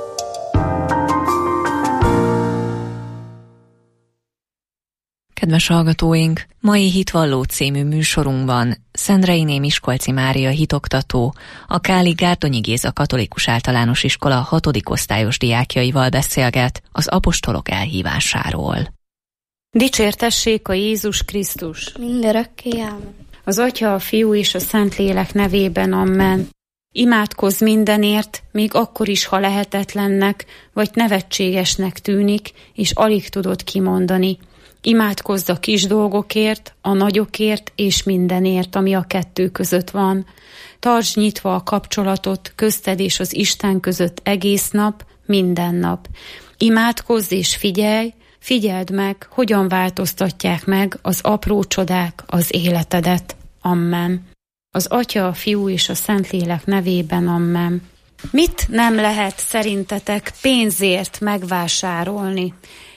S4: Kedves hallgatóink, mai Hitvalló című műsorunkban Szendrei Miskolci Mária hitoktató, a Káli Gárdonyi Géza Katolikus Általános Iskola hatodik osztályos diákjaival beszélget az apostolok elhívásáról.
S8: Dicsértessék a Jézus Krisztus!
S9: Mindörökké ámen.
S8: Az Atya, a Fiú és a Szentlélek nevében, amen. Imádkozz mindenért, még akkor is, ha lehetetlennek, vagy nevetségesnek tűnik, és alig tudod kimondani. Imádkozz a kis dolgokért, a nagyokért és mindenért, ami a kettő között van. Tartsd nyitva a kapcsolatot közted és az Isten között egész nap, minden nap. Imádkozz és figyelj, figyeld meg, hogyan változtatják meg az apró csodák az életedet. Amen. Az Atya, a Fiú és a Szentlélek nevében, amen. Mit nem lehet szerintetek pénzért megvásárolni?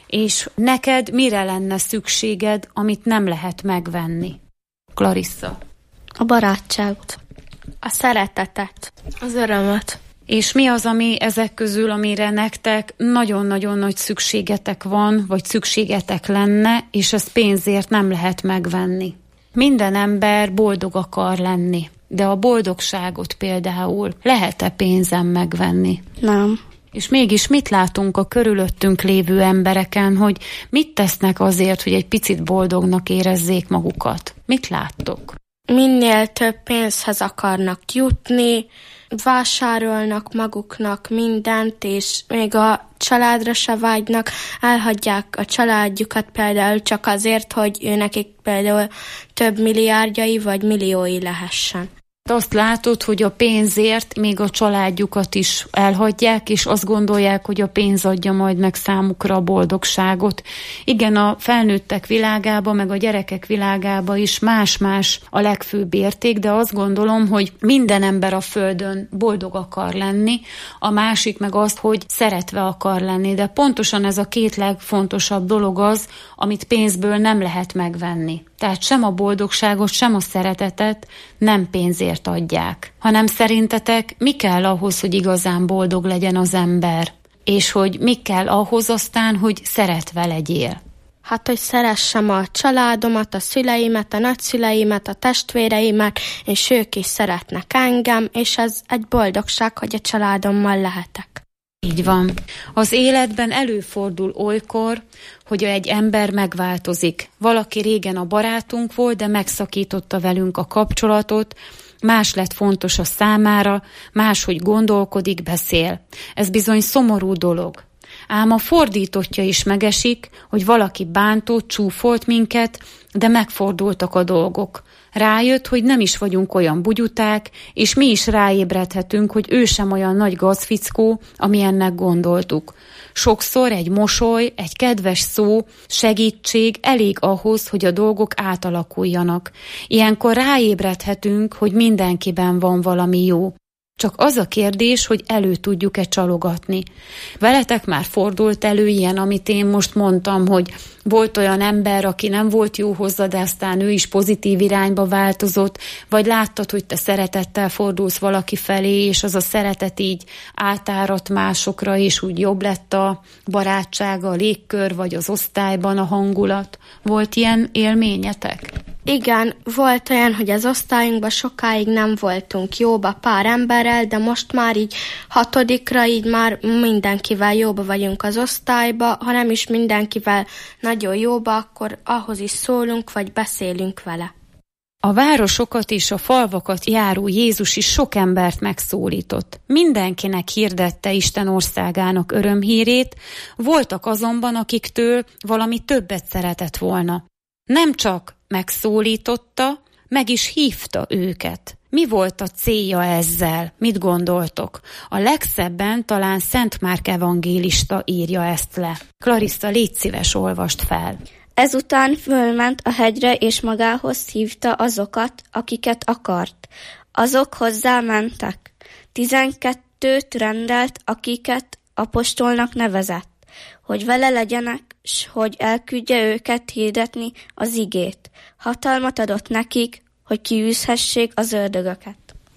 S8: És neked mire lenne szükséged, amit nem lehet megvenni? Clarissa.
S9: A barátságot, a szeretetet, az örömöt.
S8: És mi az, ami ezek közül, amire nektek nagyon-nagyon nagy szükségetek van, vagy szükségetek lenne, és ezt pénzért nem lehet megvenni? Minden ember boldog akar lenni, de a boldogságot például lehet-e pénzen megvenni?
S9: Nem.
S8: És mégis mit látunk a körülöttünk lévő embereken, hogy mit tesznek azért, hogy egy picit boldognak érezzék magukat? Mit láttok?
S9: Minél több pénzhez akarnak jutni, vásárolnak maguknak mindent, és még a családra se vágynak, elhagyják a családjukat például csak azért, hogy ő nekik például több milliárdjai vagy milliói lehessen.
S8: Azt látod, hogy a pénzért még a családjukat is elhagyják, és azt gondolják, hogy a pénz adja majd meg számukra a boldogságot. Igen, a felnőttek világába, meg a gyerekek világába is más-más a legfőbb érték, de azt gondolom, hogy minden ember a földön boldog akar lenni, a másik meg azt, hogy szeretve akar lenni, de pontosan ez a két legfontosabb dolog az, amit pénzből nem lehet megvenni. Tehát sem a boldogságot, sem a szeretetet nem pénzért adják, hanem szerintetek mi kell ahhoz, hogy igazán boldog legyen az ember, és hogy mi kell ahhoz aztán, hogy szeretve legyél?
S9: Hát, hogy szeressem a családomat, a szüleimet, a nagyszüleimet, a testvéreimet, és ők is szeretnek engem, és ez egy boldogság, hogy a családommal lehetek.
S8: Így van. Az életben előfordul olykor, hogy egy ember megváltozik. Valaki régen a barátunk volt, de megszakította velünk a kapcsolatot, más lett fontos a számára, máshogy gondolkodik, beszél. Ez bizony szomorú dolog. Ám a fordítottja is megesik, hogy valaki bántott, csúfolt minket, de megfordultak a dolgok. Rájött, hogy nem is vagyunk olyan bugyuták, és mi is ráébredhetünk, hogy ő sem olyan nagy gazfickó, amilyennek gondoltuk. Sokszor egy mosoly, egy kedves szó, segítség elég ahhoz, hogy a dolgok átalakuljanak. Ilyenkor ráébredhetünk, hogy mindenkiben van valami jó. Csak az a kérdés, hogy elő tudjuk-e csalogatni. Veletek már fordult elő ilyen, amit én most mondtam, hogy volt olyan ember, aki nem volt jó hozzá, de aztán ő is pozitív irányba változott, vagy láttad, hogy te szeretettel fordulsz valaki felé, és az a szeretet így átáradt másokra, és úgy jobb lett a barátság, a légkör, vagy az osztályban a hangulat. Volt ilyen élményetek?
S9: Igen, volt olyan, hogy az osztályunkban sokáig nem voltunk jóba pár emberrel, de most már így hatodikra így már mindenkivel jóba vagyunk az osztályba, ha nem is mindenkivel nagyon jóba, akkor ahhoz is szólunk, vagy beszélünk vele.
S8: A városokat és a falvakat járó Jézus is sok embert megszólított. Mindenkinek hirdette Isten országának örömhírét, voltak azonban, akiktől valami többet szeretett volna. Nem csak megszólította, meg is hívta őket. Mi volt a célja ezzel? Mit gondoltok? A legszebben talán Szent Márk evangélista írja ezt le. Clarissa, légy szíves, olvast fel.
S9: Ezután fölment a hegyre, és magához hívta azokat, akiket akart. Azok hozzá mentek. Tizenkettőt rendelt, akiket apostolnak nevezett, hogy vele legyenek, s hogy elküldje őket hirdetni az igét. Hatalmat adott nekik, hogy kiűzhessék az ördögöket.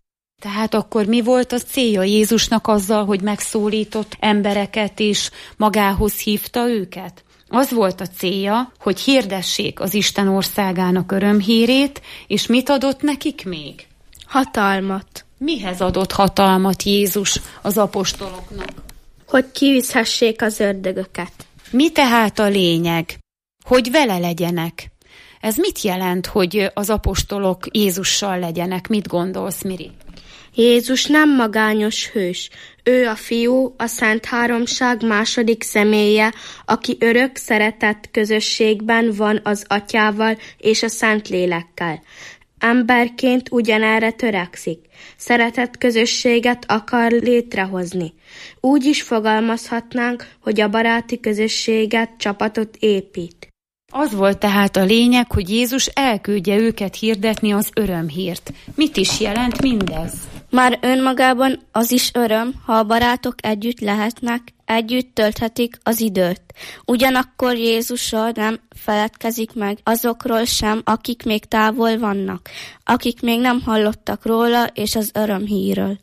S8: Tehát akkor mi volt a célja Jézusnak azzal, hogy megszólított embereket és magához hívta őket? Az volt a célja, hogy hirdessék az Isten országának örömhírét, és mit adott nekik még?
S9: Hatalmat.
S8: Mihez adott hatalmat Jézus az apostoloknak?
S9: Hogy kiűzhessék az ördögöket.
S8: Mi tehát a lényeg? Hogy vele legyenek. Ez mit jelent, hogy az apostolok Jézussal legyenek? Mit gondolsz, Miri?
S9: Jézus nem magányos hős. Ő a Fiú, a Szent Háromság második személye, aki örök szeretett közösségben van az Atyával és a Szentlélekkel. Emberként ugyanerre törekszik. Szeretett közösséget akar létrehozni. Úgy is fogalmazhatnánk, hogy a baráti közösséget, csapatot épít.
S8: Az volt tehát a lényeg, hogy Jézus elküldje őket hirdetni az örömhírt. Mit is jelent mindez?
S9: Már önmagában az is öröm, ha a barátok együtt lehetnek, együtt tölthetik az időt. Ugyanakkor Jézusról nem feledkezik meg azokról sem, akik még távol vannak, akik még nem hallottak róla és az örömhírről.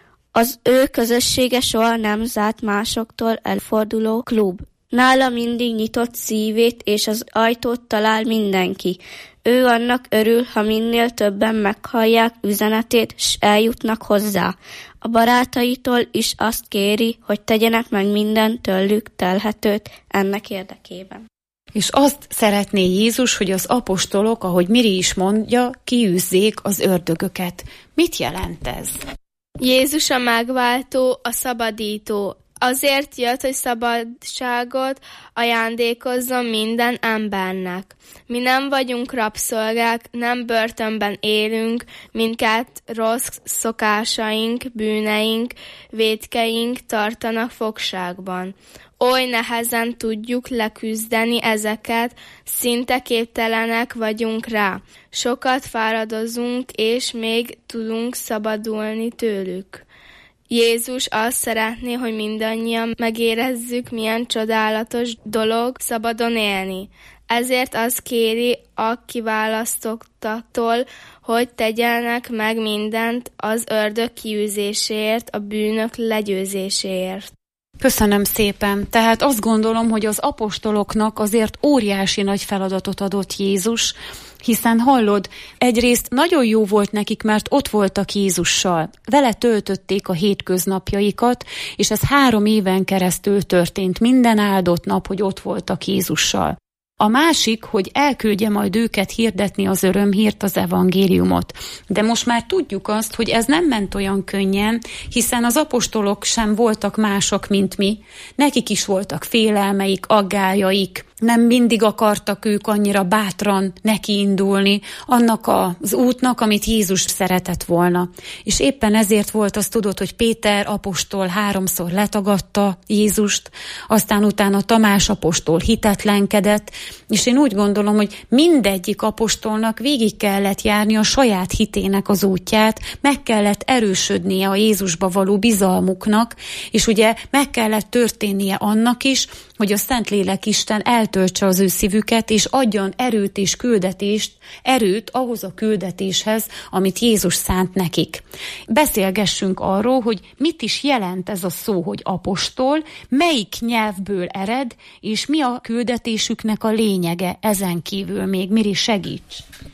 S9: Az ő közössége soha nem zárt másoktól elforduló klub. Nála mindig nyitott szívét és az ajtót talál mindenki. Ő annak örül, ha minél többen meghallják üzenetét, s eljutnak hozzá. A barátaitól is azt kéri, hogy tegyenek meg minden tőlük telhetőt ennek érdekében.
S8: És azt szeretné Jézus, hogy az apostolok, ahogy Miri is mondja, kiűzzék az ördögöket. Mit jelent ez?
S9: Jézus a megváltó, a szabadító. Azért jött, hogy szabadságot ajándékozzon minden embernek. Mi nem vagyunk rabszolgák, nem börtönben élünk, minket rossz szokásaink, bűneink, vétkeink tartanak fogságban. Oly nehezen tudjuk leküzdeni ezeket, szinte képtelenek vagyunk rá. Sokat fáradozunk, és még tudunk szabadulni tőlük. Jézus azt szeretné, hogy mindannyian megérezzük, milyen csodálatos dolog szabadon élni. Ezért azt kéri a kiválasztottaktól, hogy tegyenek meg mindent az ördög kiűzéséért, a bűnök legyőzéséért.
S8: Köszönöm szépen. Tehát azt gondolom, hogy az apostoloknak azért óriási nagy feladatot adott Jézus, hiszen hallod, egyrészt nagyon jó volt nekik, mert ott voltak Jézussal. Vele töltötték a hétköznapjaikat, és ez három éven keresztül történt minden áldott nap, hogy ott voltak Jézussal. A másik, hogy elküldje majd őket hirdetni az örömhírt, az evangéliumot. De most már tudjuk azt, hogy ez nem ment olyan könnyen, hiszen az apostolok sem voltak mások, mint mi. Nekik is voltak félelmeik, aggályaik, nem mindig akartak ők annyira bátran nekiindulni annak az útnak, amit Jézus szeretett volna. És éppen ezért volt, azt tudod, hogy Péter apostol háromszor letagadta Jézust, aztán utána Tamás apostol hitetlenkedett, és én úgy gondolom, hogy mindegyik apostolnak végig kellett járni a saját hitének az útját, meg kellett erősödnie a Jézusba való bizalmuknak, és ugye meg kellett történnie annak is, hogy a Szentlélek Isten eltöltse az ő szívüket, és adjon erőt és küldetést, erőt ahhoz a küldetéshez, amit Jézus szánt nekik. Beszélgessünk arról, hogy mit is jelent ez a szó, hogy apostol, melyik nyelvből ered, és mi a küldetésüknek a lényege, ezen kívül még Miri, segíts!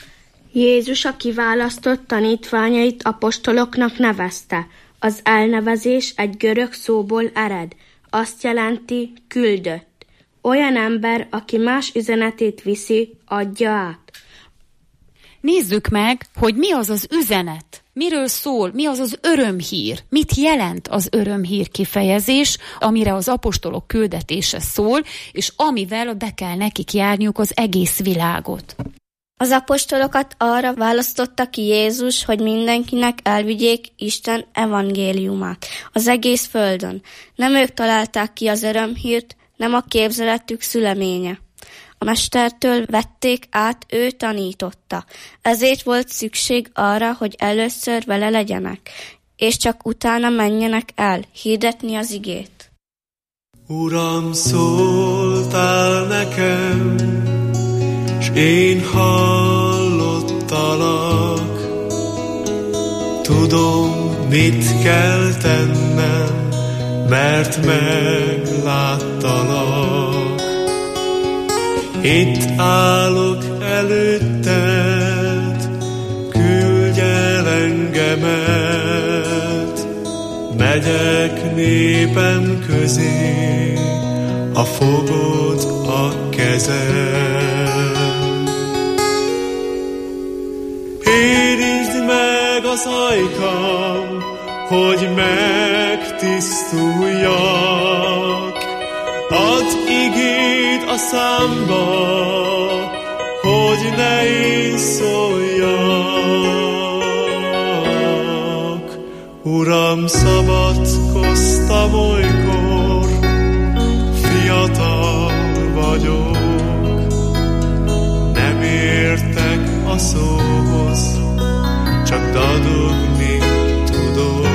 S9: Jézus a kiválasztott tanítványait apostoloknak nevezte. Az elnevezés egy görög szóból ered. Azt jelenti küldött. Olyan ember, aki más üzenetét viszi, adja át.
S8: Nézzük meg, hogy mi az az üzenet, miről szól, mi az az örömhír, mit jelent az örömhír kifejezés, amire az apostolok küldetése szól, és amivel be kell nekik járniuk az egész világot.
S9: Az apostolokat arra választotta ki Jézus, hogy mindenkinek elvigyék Isten evangéliumát az egész földön. Nem ők találták ki az örömhírt, nem a képzeletük szüleménye. A mestertől vették át, ő tanította. Ezért volt szükség arra, hogy először vele legyenek, és csak utána menjenek el, hirdetni az igét.
S10: Uram, szóltál nekem, s én hallottalak. Tudom, mit kell tennem, mert megláttalak. Itt állok előtted, küldj el engemet. Megyek népem közé, a fogod a kezem. Érintsd meg az ajkam, hogy megtisztuljak. Add igét a számba, hogy ne én szóljak. Uram, szabadkoztam olykor, fiatal vagyok. Nem értek a szóhoz, csak dadogni tudok.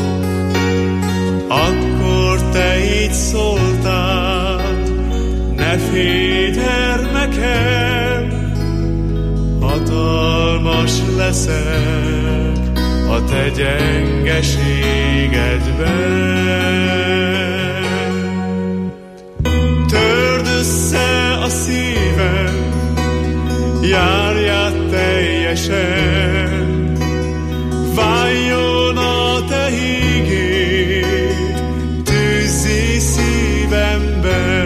S10: Akkor te így szóltál, ne félj, gyermekem, hatalmas leszek a te gyengeségedben. Törd össze a szívem, járját teljesen, váljon a te hígéd, tűzzi szívemben.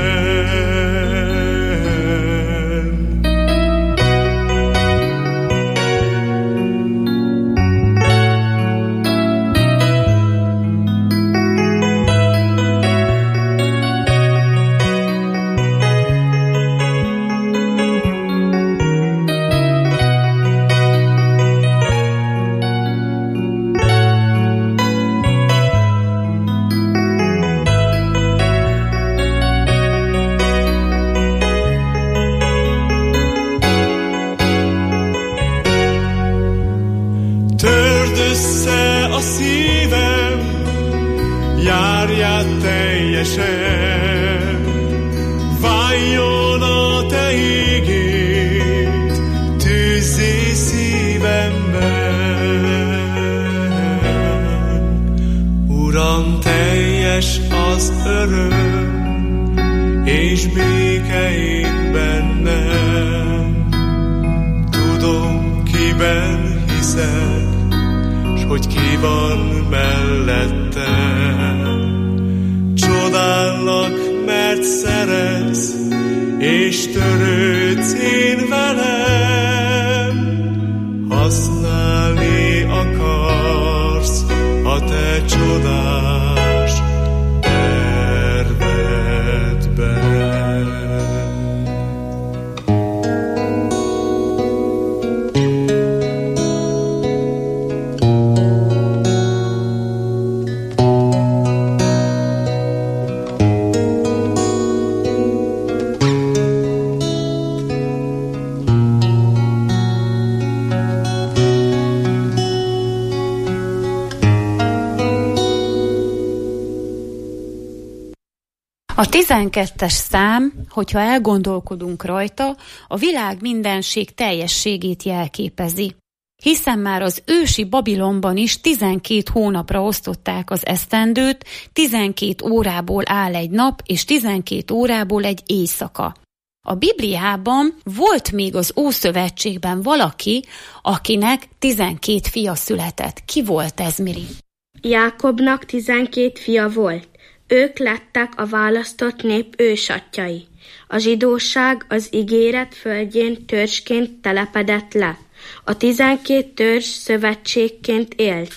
S10: Váljon a te ígéd, tűzzi szívemben. Uram, teljes az öröm, és béke én bennem. Tudom, kiben hiszek, s hogy ki van mellettem. Csodállak, mert szeretsz, és törődsz én velem. Használni akarsz a te csodás tervedben.
S8: A tizenkettes szám, hogyha elgondolkodunk rajta, a világ mindenség teljességét jelképezi. Hiszen már az ősi Babilonban is tizenkét hónapra osztották az esztendőt, tizenkét órából áll egy nap, és tizenkét órából egy éjszaka. A Bibliában volt még az Ószövetségben valaki, akinek tizenkét fia született. Ki volt ez, Miri?
S9: Jákobnak tizenkét fia volt. Ők lettek a választott nép ősatjai. A zsidóság az ígéret földjén törzsként telepedett le. A tizenkét törzs szövetségként élt.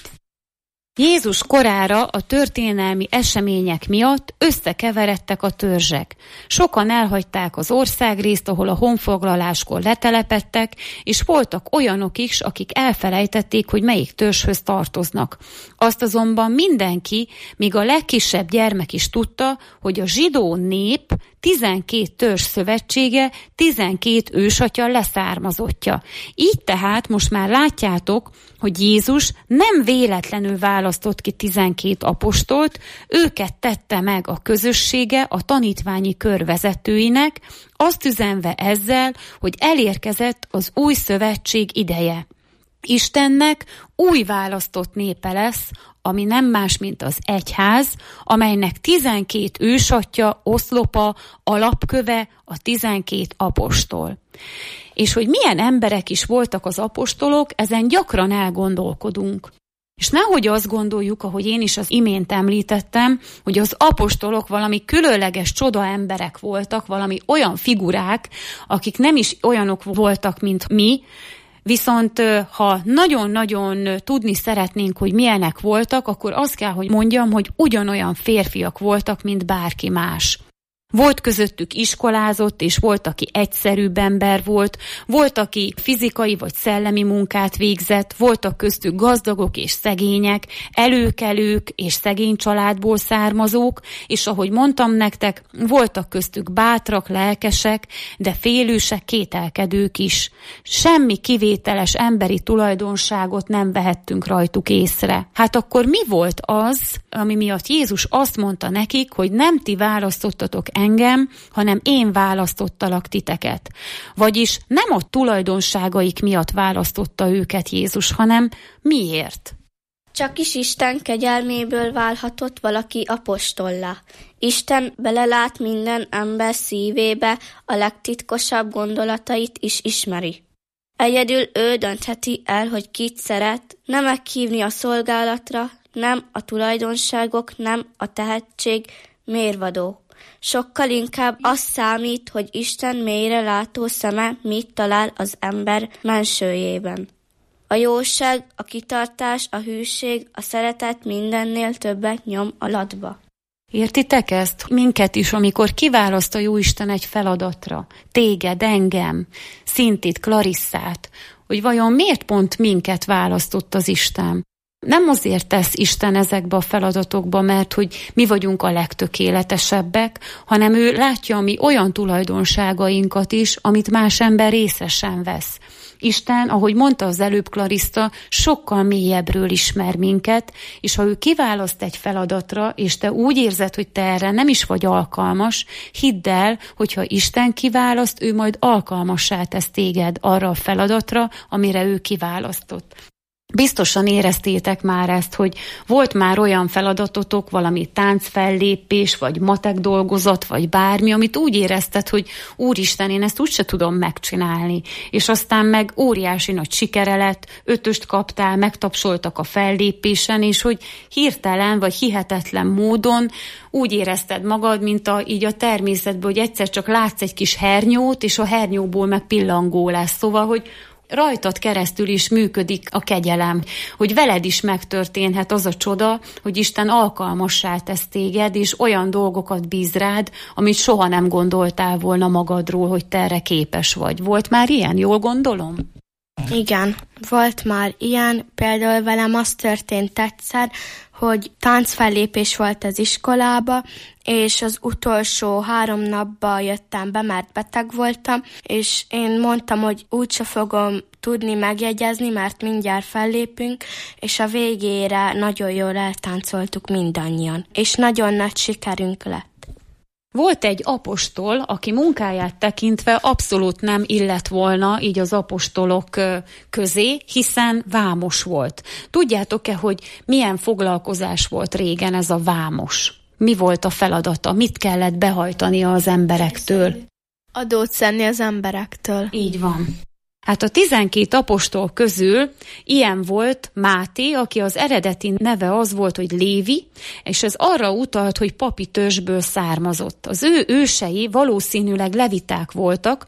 S8: Jézus korára a történelmi események miatt összekeveredtek a törzsek. Sokan elhagyták az országrészt, ahol a honfoglaláskor letelepedtek, és voltak olyanok is, akik elfelejtették, hogy melyik törzshöz tartoznak. Azt azonban mindenki, még a legkisebb gyermek is tudta, hogy a zsidó nép tizenkét törzs szövetsége, tizenkét ősatya leszármazottja. Így tehát most már látjátok, hogy Jézus nem véletlenül választott ki tizenkét apostolt, őket tette meg a közössége a tanítványi kör vezetőinek, azt üzenve ezzel, hogy elérkezett az új szövetség ideje. Istennek új választott népe lesz, ami nem más, mint az egyház, amelynek tizenkét ősatja, oszlopa, alapköve a tizenkét apostol. És hogy milyen emberek is voltak az apostolok, ezen gyakran elgondolkodunk. És nehogy azt gondoljuk, ahogy én is az imént említettem, hogy az apostolok valami különleges csoda emberek voltak, valami olyan figurák, akik nem is olyanok voltak, mint mi, viszont ha nagyon-nagyon tudni szeretnénk, hogy milyenek voltak, akkor azt kell, hogy mondjam, hogy ugyanolyan férfiak voltak, mint bárki más. Volt közöttük iskolázott, és volt, aki egyszerűbb ember volt, volt, aki fizikai vagy szellemi munkát végzett, voltak köztük gazdagok és szegények, előkelők és szegény családból származók, és ahogy mondtam nektek, voltak köztük bátrak, lelkesek, de félősek, kételkedők is. Semmi kivételes emberi tulajdonságot nem vehettünk rajtuk észre. Hát akkor mi volt az, ami miatt Jézus azt mondta nekik, hogy nem ti választottatok engem, hanem én választottalak titeket. Vagyis nem a tulajdonságaik miatt választotta őket Jézus, hanem miért?
S9: Csak is Isten kegyelméből válhatott valaki apostollá. Isten belelát minden ember szívébe, a legtitkosabb gondolatait is ismeri. Egyedül ő döntheti el, hogy kit szeret, nem meghívni a szolgálatra, nem a tulajdonságok, nem a tehetség mérvadó. Sokkal inkább az számít, hogy Isten mélyre látó szeme mit talál az ember mensőjében. A jóság, a kitartás, a hűség, a szeretet mindennél többet nyom a latba.
S8: Értitek ezt? Minket is, amikor kiválaszt a Jóisten egy feladatra, téged, engem, Szintit, Klarisszát, hogy vajon miért pont minket választott az Isten? Nem azért tesz Isten ezekbe a feladatokba, mert hogy mi vagyunk a legtökéletesebbek, hanem ő látja a mi olyan tulajdonságainkat is, amit más ember részesen vesz. Isten, ahogy mondta az előbb Klariszta, sokkal mélyebbről ismer minket, és ha ő kiválaszt egy feladatra, és te úgy érzed, hogy te erre nem is vagy alkalmas, hidd el, hogyha Isten kiválaszt, ő majd alkalmassá tesz téged arra a feladatra, amire ő kiválasztott. Biztosan éreztétek már ezt, hogy volt már olyan feladatotok, valami táncfellépés, vagy matek dolgozat, vagy bármi, amit úgy érezted, hogy úristen, én ezt úgyse tudom megcsinálni. És aztán meg óriási nagy sikere lett, ötöst kaptál, megtapsoltak a fellépésen, és hogy hirtelen, vagy hihetetlen módon úgy érezted magad, mint a, így a természetből, hogy egyszer csak látsz egy kis hernyót, és a hernyóból meg pillangó lesz. Szóval, hogy rajtad keresztül is működik a kegyelem, hogy veled is megtörténhet az a csoda, hogy Isten alkalmassá tesz téged, és olyan dolgokat bíz rád, amit soha nem gondoltál volna magadról, hogy te erre képes vagy. Volt már ilyen, jól gondolom?
S9: Igen, volt már ilyen, például velem az történt egyszer, hogy táncfellépés volt az iskolába, és az utolsó három napban jöttem be, mert beteg voltam, és én mondtam, hogy úgyse fogom tudni megjegyezni, mert mindjárt fellépünk, és a végére nagyon jól eltáncoltuk mindannyian, és nagyon nagy sikerünk lett.
S8: Volt egy apostol, aki munkáját tekintve abszolút nem illett volna így az apostolok közé, hiszen vámos volt. Tudjátok-e, hogy milyen foglalkozás volt régen ez a vámos? Mi volt a feladata? Mit kellett behajtania az emberektől?
S9: Adót szedni az emberektől.
S8: Így van. Hát a tizenkét apostol közül ilyen volt Máté, aki az eredeti neve az volt, hogy Lévi, és ez arra utalt, hogy papi törzsből származott. Az ő ősei valószínűleg leviták voltak,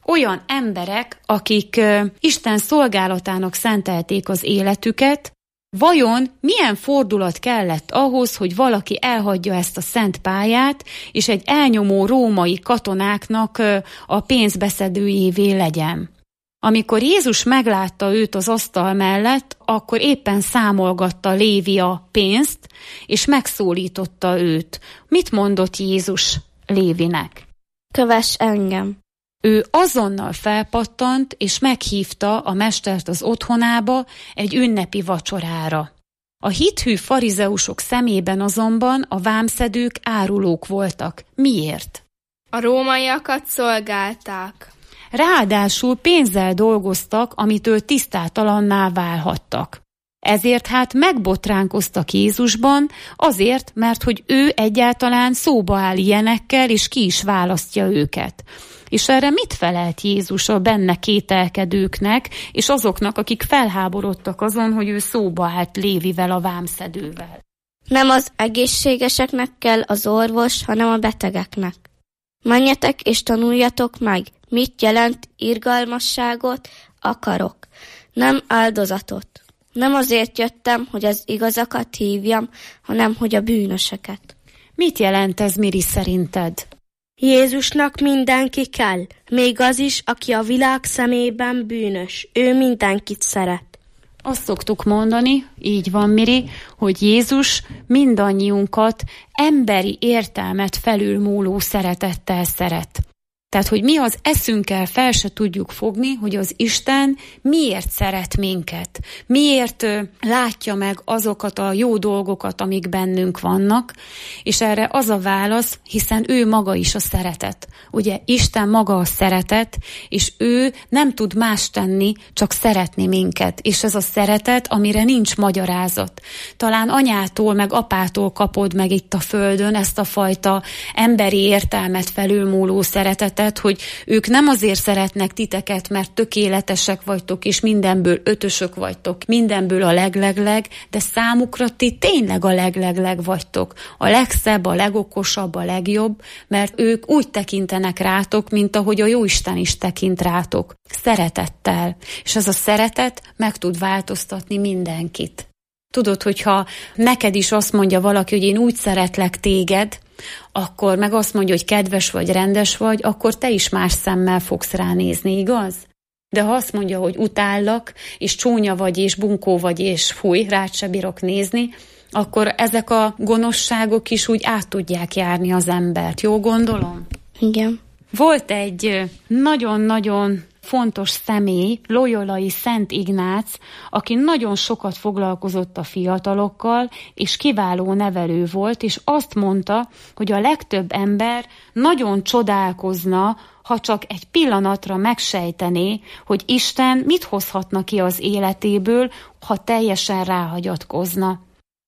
S8: olyan emberek, akik uh, Isten szolgálatának szentelték az életüket, vajon milyen fordulat kellett ahhoz, hogy valaki elhagyja ezt a szent pályát, és egy elnyomó római katonáknak uh, a pénzbeszedőjévé legyen? Amikor Jézus meglátta őt az asztal mellett, akkor éppen számolgatta Lévi a pénzt, és megszólította őt. Mit mondott Jézus Lévinek?
S9: Kövess engem.
S8: Ő azonnal felpattant, és meghívta a mestert az otthonába egy ünnepi vacsorára. A hithű farizeusok szemében azonban a vámszedők árulók voltak. Miért?
S9: A rómaiakat szolgálták.
S8: Ráadásul pénzzel dolgoztak, amitől tisztátalanná válhattak. Ezért hát megbotránkoztak Jézusban, azért, mert hogy ő egyáltalán szóba áll ilyenekkel, és ki is választja őket. És erre mit felelt Jézus a benne kételkedőknek, és azoknak, akik felháborodtak azon, hogy ő szóba állt Lévivel, a vámszedővel?
S9: Nem az egészségeseknek kell az orvos, hanem a betegeknek. Menjetek és tanuljatok meg, mit jelent irgalmasságot akarok, nem áldozatot. Nem azért jöttem, hogy az igazakat hívjam, hanem hogy a bűnöseket.
S8: Mit jelent ez, Miri, szerinted?
S9: Jézusnak mindenki kell, még az is, aki a világ szemében bűnös. Ő mindenkit szeret.
S8: Azt szoktuk mondani, így van, Miri, hogy Jézus mindannyiunkat emberi értelmet felülmúló szeretettel szeret. Tehát, hogy mi az eszünkkel fel se tudjuk fogni, hogy az Isten miért szeret minket, miért látja meg azokat a jó dolgokat, amik bennünk vannak, és erre az a válasz, hiszen ő maga is a szeretet. Ugye Isten maga a szeretet, és ő nem tud más tenni, csak szeretni minket, és ez a szeretet, amire nincs magyarázat. Talán anyától, meg apától kapod meg itt a földön ezt a fajta emberi értelmet felülmúló szeretetet, hogy ők nem azért szeretnek titeket, mert tökéletesek vagytok, és mindenből ötösök vagytok, mindenből a leglegleg, de számukra ti tényleg a leglegleg vagytok. A legszebb, a legokosabb, a legjobb, mert ők úgy tekintenek rátok, mint ahogy a Jóisten is tekint rátok. Szeretettel. És ez a szeretet meg tud változtatni mindenkit. Tudod, hogyha neked is azt mondja valaki, hogy én úgy szeretlek téged, akkor meg azt mondja, hogy kedves vagy, rendes vagy, akkor te is más szemmel fogsz ránézni, igaz? De ha azt mondja, hogy utállak, és csúnya vagy, és bunkó vagy, és fúj, rád se bírok nézni, akkor ezek a gonoszságok is úgy át tudják járni az embert. Jó gondolom?
S9: Igen.
S8: Volt egy nagyon-nagyon fontos személy, loyolai Szent Ignác, aki nagyon sokat foglalkozott a fiatalokkal, és kiváló nevelő volt, és azt mondta, hogy a legtöbb ember nagyon csodálkozna, ha csak egy pillanatra megsejtené, hogy Isten mit hozhatna ki az életéből, ha teljesen ráhagyatkozna.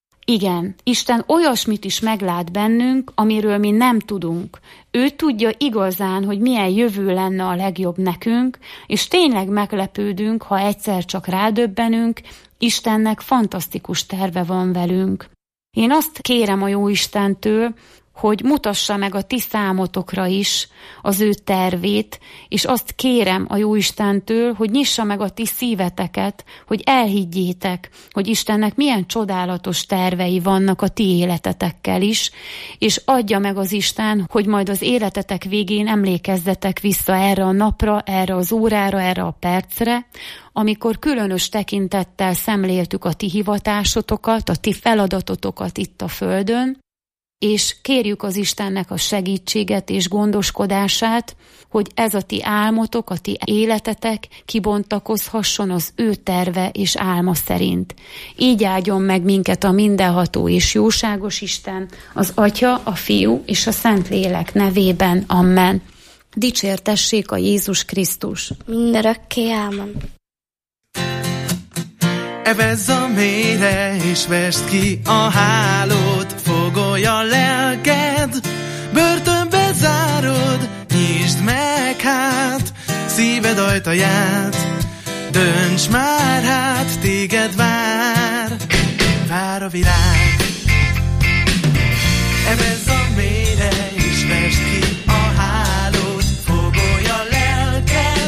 S8: Igen, Isten olyasmit is meglát bennünk, amiről mi nem tudunk. Ő tudja igazán, hogy milyen jövő lenne a legjobb nekünk, és tényleg meglepődünk, ha egyszer csak rádöbbenünk, Istennek fantasztikus terve van velünk. Én azt kérem a Jóistentől, hogy mutassa meg a ti számotokra is az ő tervét, és azt kérem a Jóistentől, hogy nyissa meg a ti szíveteket, hogy elhiggyétek, hogy Istennek milyen csodálatos tervei vannak a ti életetekkel is, és adja meg az Isten, hogy majd az életetek végén emlékezzetek vissza erre a napra, erre az órára, erre a percre, amikor különös tekintettel szemléltük a ti hivatásotokat, a ti feladatotokat itt a földön, és kérjük az Istennek a segítséget és gondoskodását, hogy ez a ti álmotok, a ti életetek kibontakozhasson az ő terve és álma szerint. Így áldjon meg minket a mindenható és jóságos Isten, az Atya, a Fiú és a Szentlélek nevében. Amen. Dicsértessék a Jézus Krisztus.
S9: Mindörökké ámen.
S10: Evezz a mélyre, és vesd ki a hálót, fogolj a lelked, börtönbe zárod, nyisd meg hát, szíved ajtaját, dönts már hát, téged vár, vár a virág. Evezz a mélyre, és vesd ki a hálót, fogolj a lelked,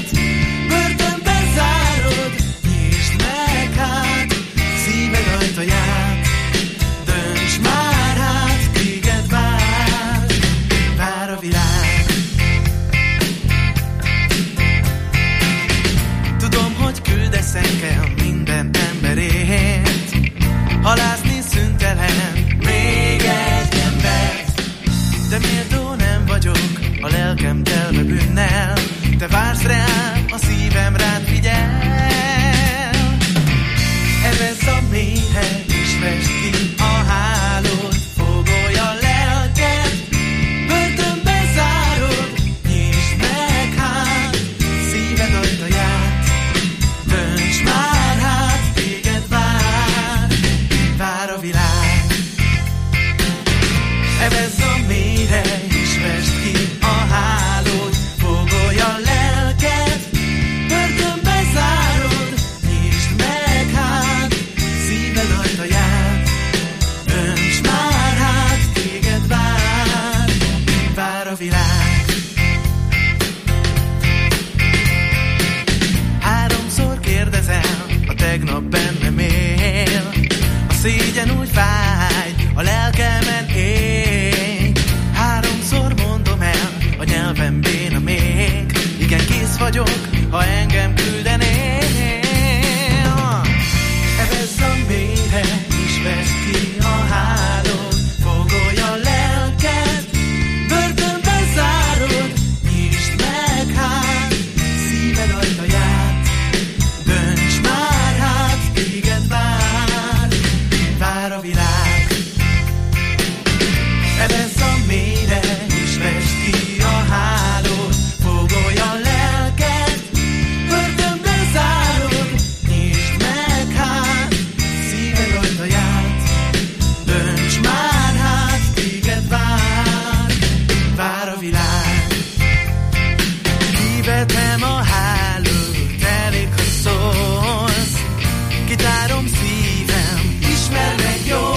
S10: Evezz a mélyre, és vesd ki a hálót, fogolj a lelked, börtönbe zárod, nyisd meg hát, szíved ajtaját, dönts már hát, téged vár, vár a világ. Háromszor kérdezem, a tegnap bennem él, a szégyen úgy fáj, a lelkemen él. Háromszor mondom el, a nyelvem béna még, igen, kész vagyok, ha engem küldenél. Evezz a mélyre, és veszd ki a hálót, fogolj a lelked, börtönbe zárod, nyisd meg hát, szíved ajtaját, dönts már hát, téged vár, vár a világ. Evezz a mélyre, és vesd ki a hálót, fogolj a lelked, börtönbe zárod, nyisd meg hát, szíved ajtaját, dönts már hát, téged vár, vár a világ. Kivetem a hálót, elég ha szólsz, kitárom szívem, ismerd meg jól.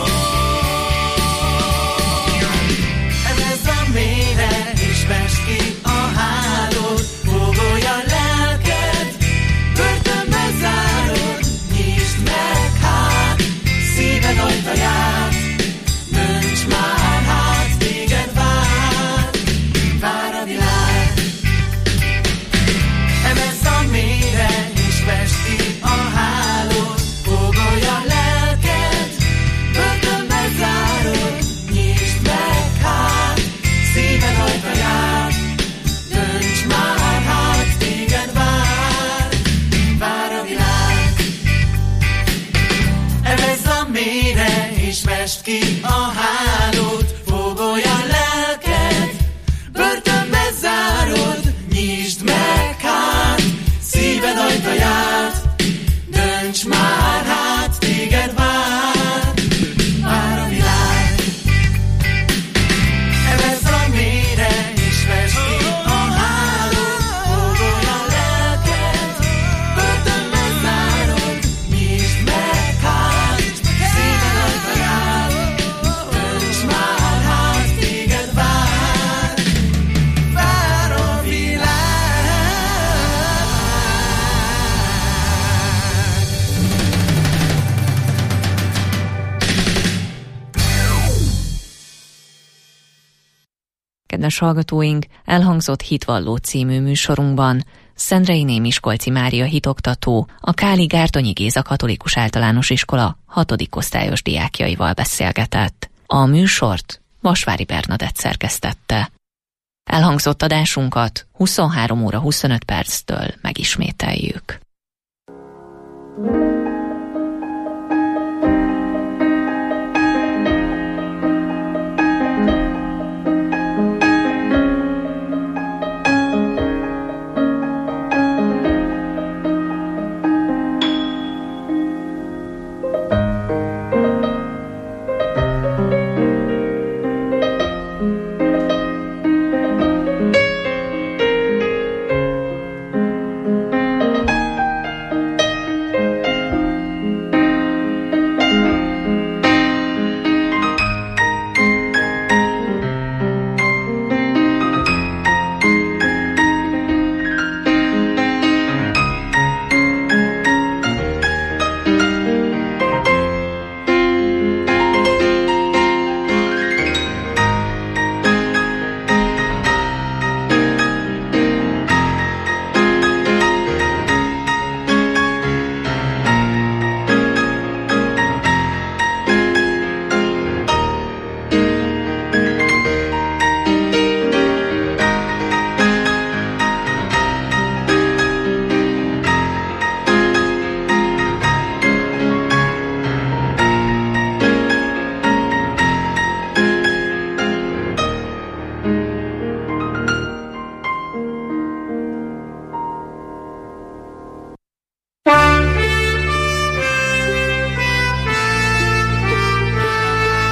S10: Evezz a mélyre, és vesd ki a hálót, fogolj a lelked, börtönbe zárod, nyisd meg hát, szíved ajtaját, dönts már hát, téged vár, vár a világ. Evezz a mélyre, és vesd ki a hálót, fogolj a lelked, börtönbe zárod, nyisd meg hát, szíved ajtaját, dönts már hát, téged vár, vár a világ. Evezz a mélyre, és vesd ki a hálót, fogolj a lelked, börtönbe zárod, nyisd meg hát, szíved ajtaját, dönts már hát, téged vár, vár a világ. Evezz a mélyre, és vesd ki a hálót, fogolj a lelked, börtönbe zárod, nyisd meg hát, szíved ajtaját, dönts már hát, téged vár, vár a világ.
S11: Kedves hallgatóink, elhangzott Hitvalló című műsorunkban Szendrei Miskolci Mária hitoktató, a Káli Gárdonyi Géza Katolikus Általános Iskola hatodik osztályos diákjaival beszélgetett. A műsort Vasvári Bernadett szerkesztette. Elhangzott adásunkat huszonhárom óra huszonöt perctől megismételjük.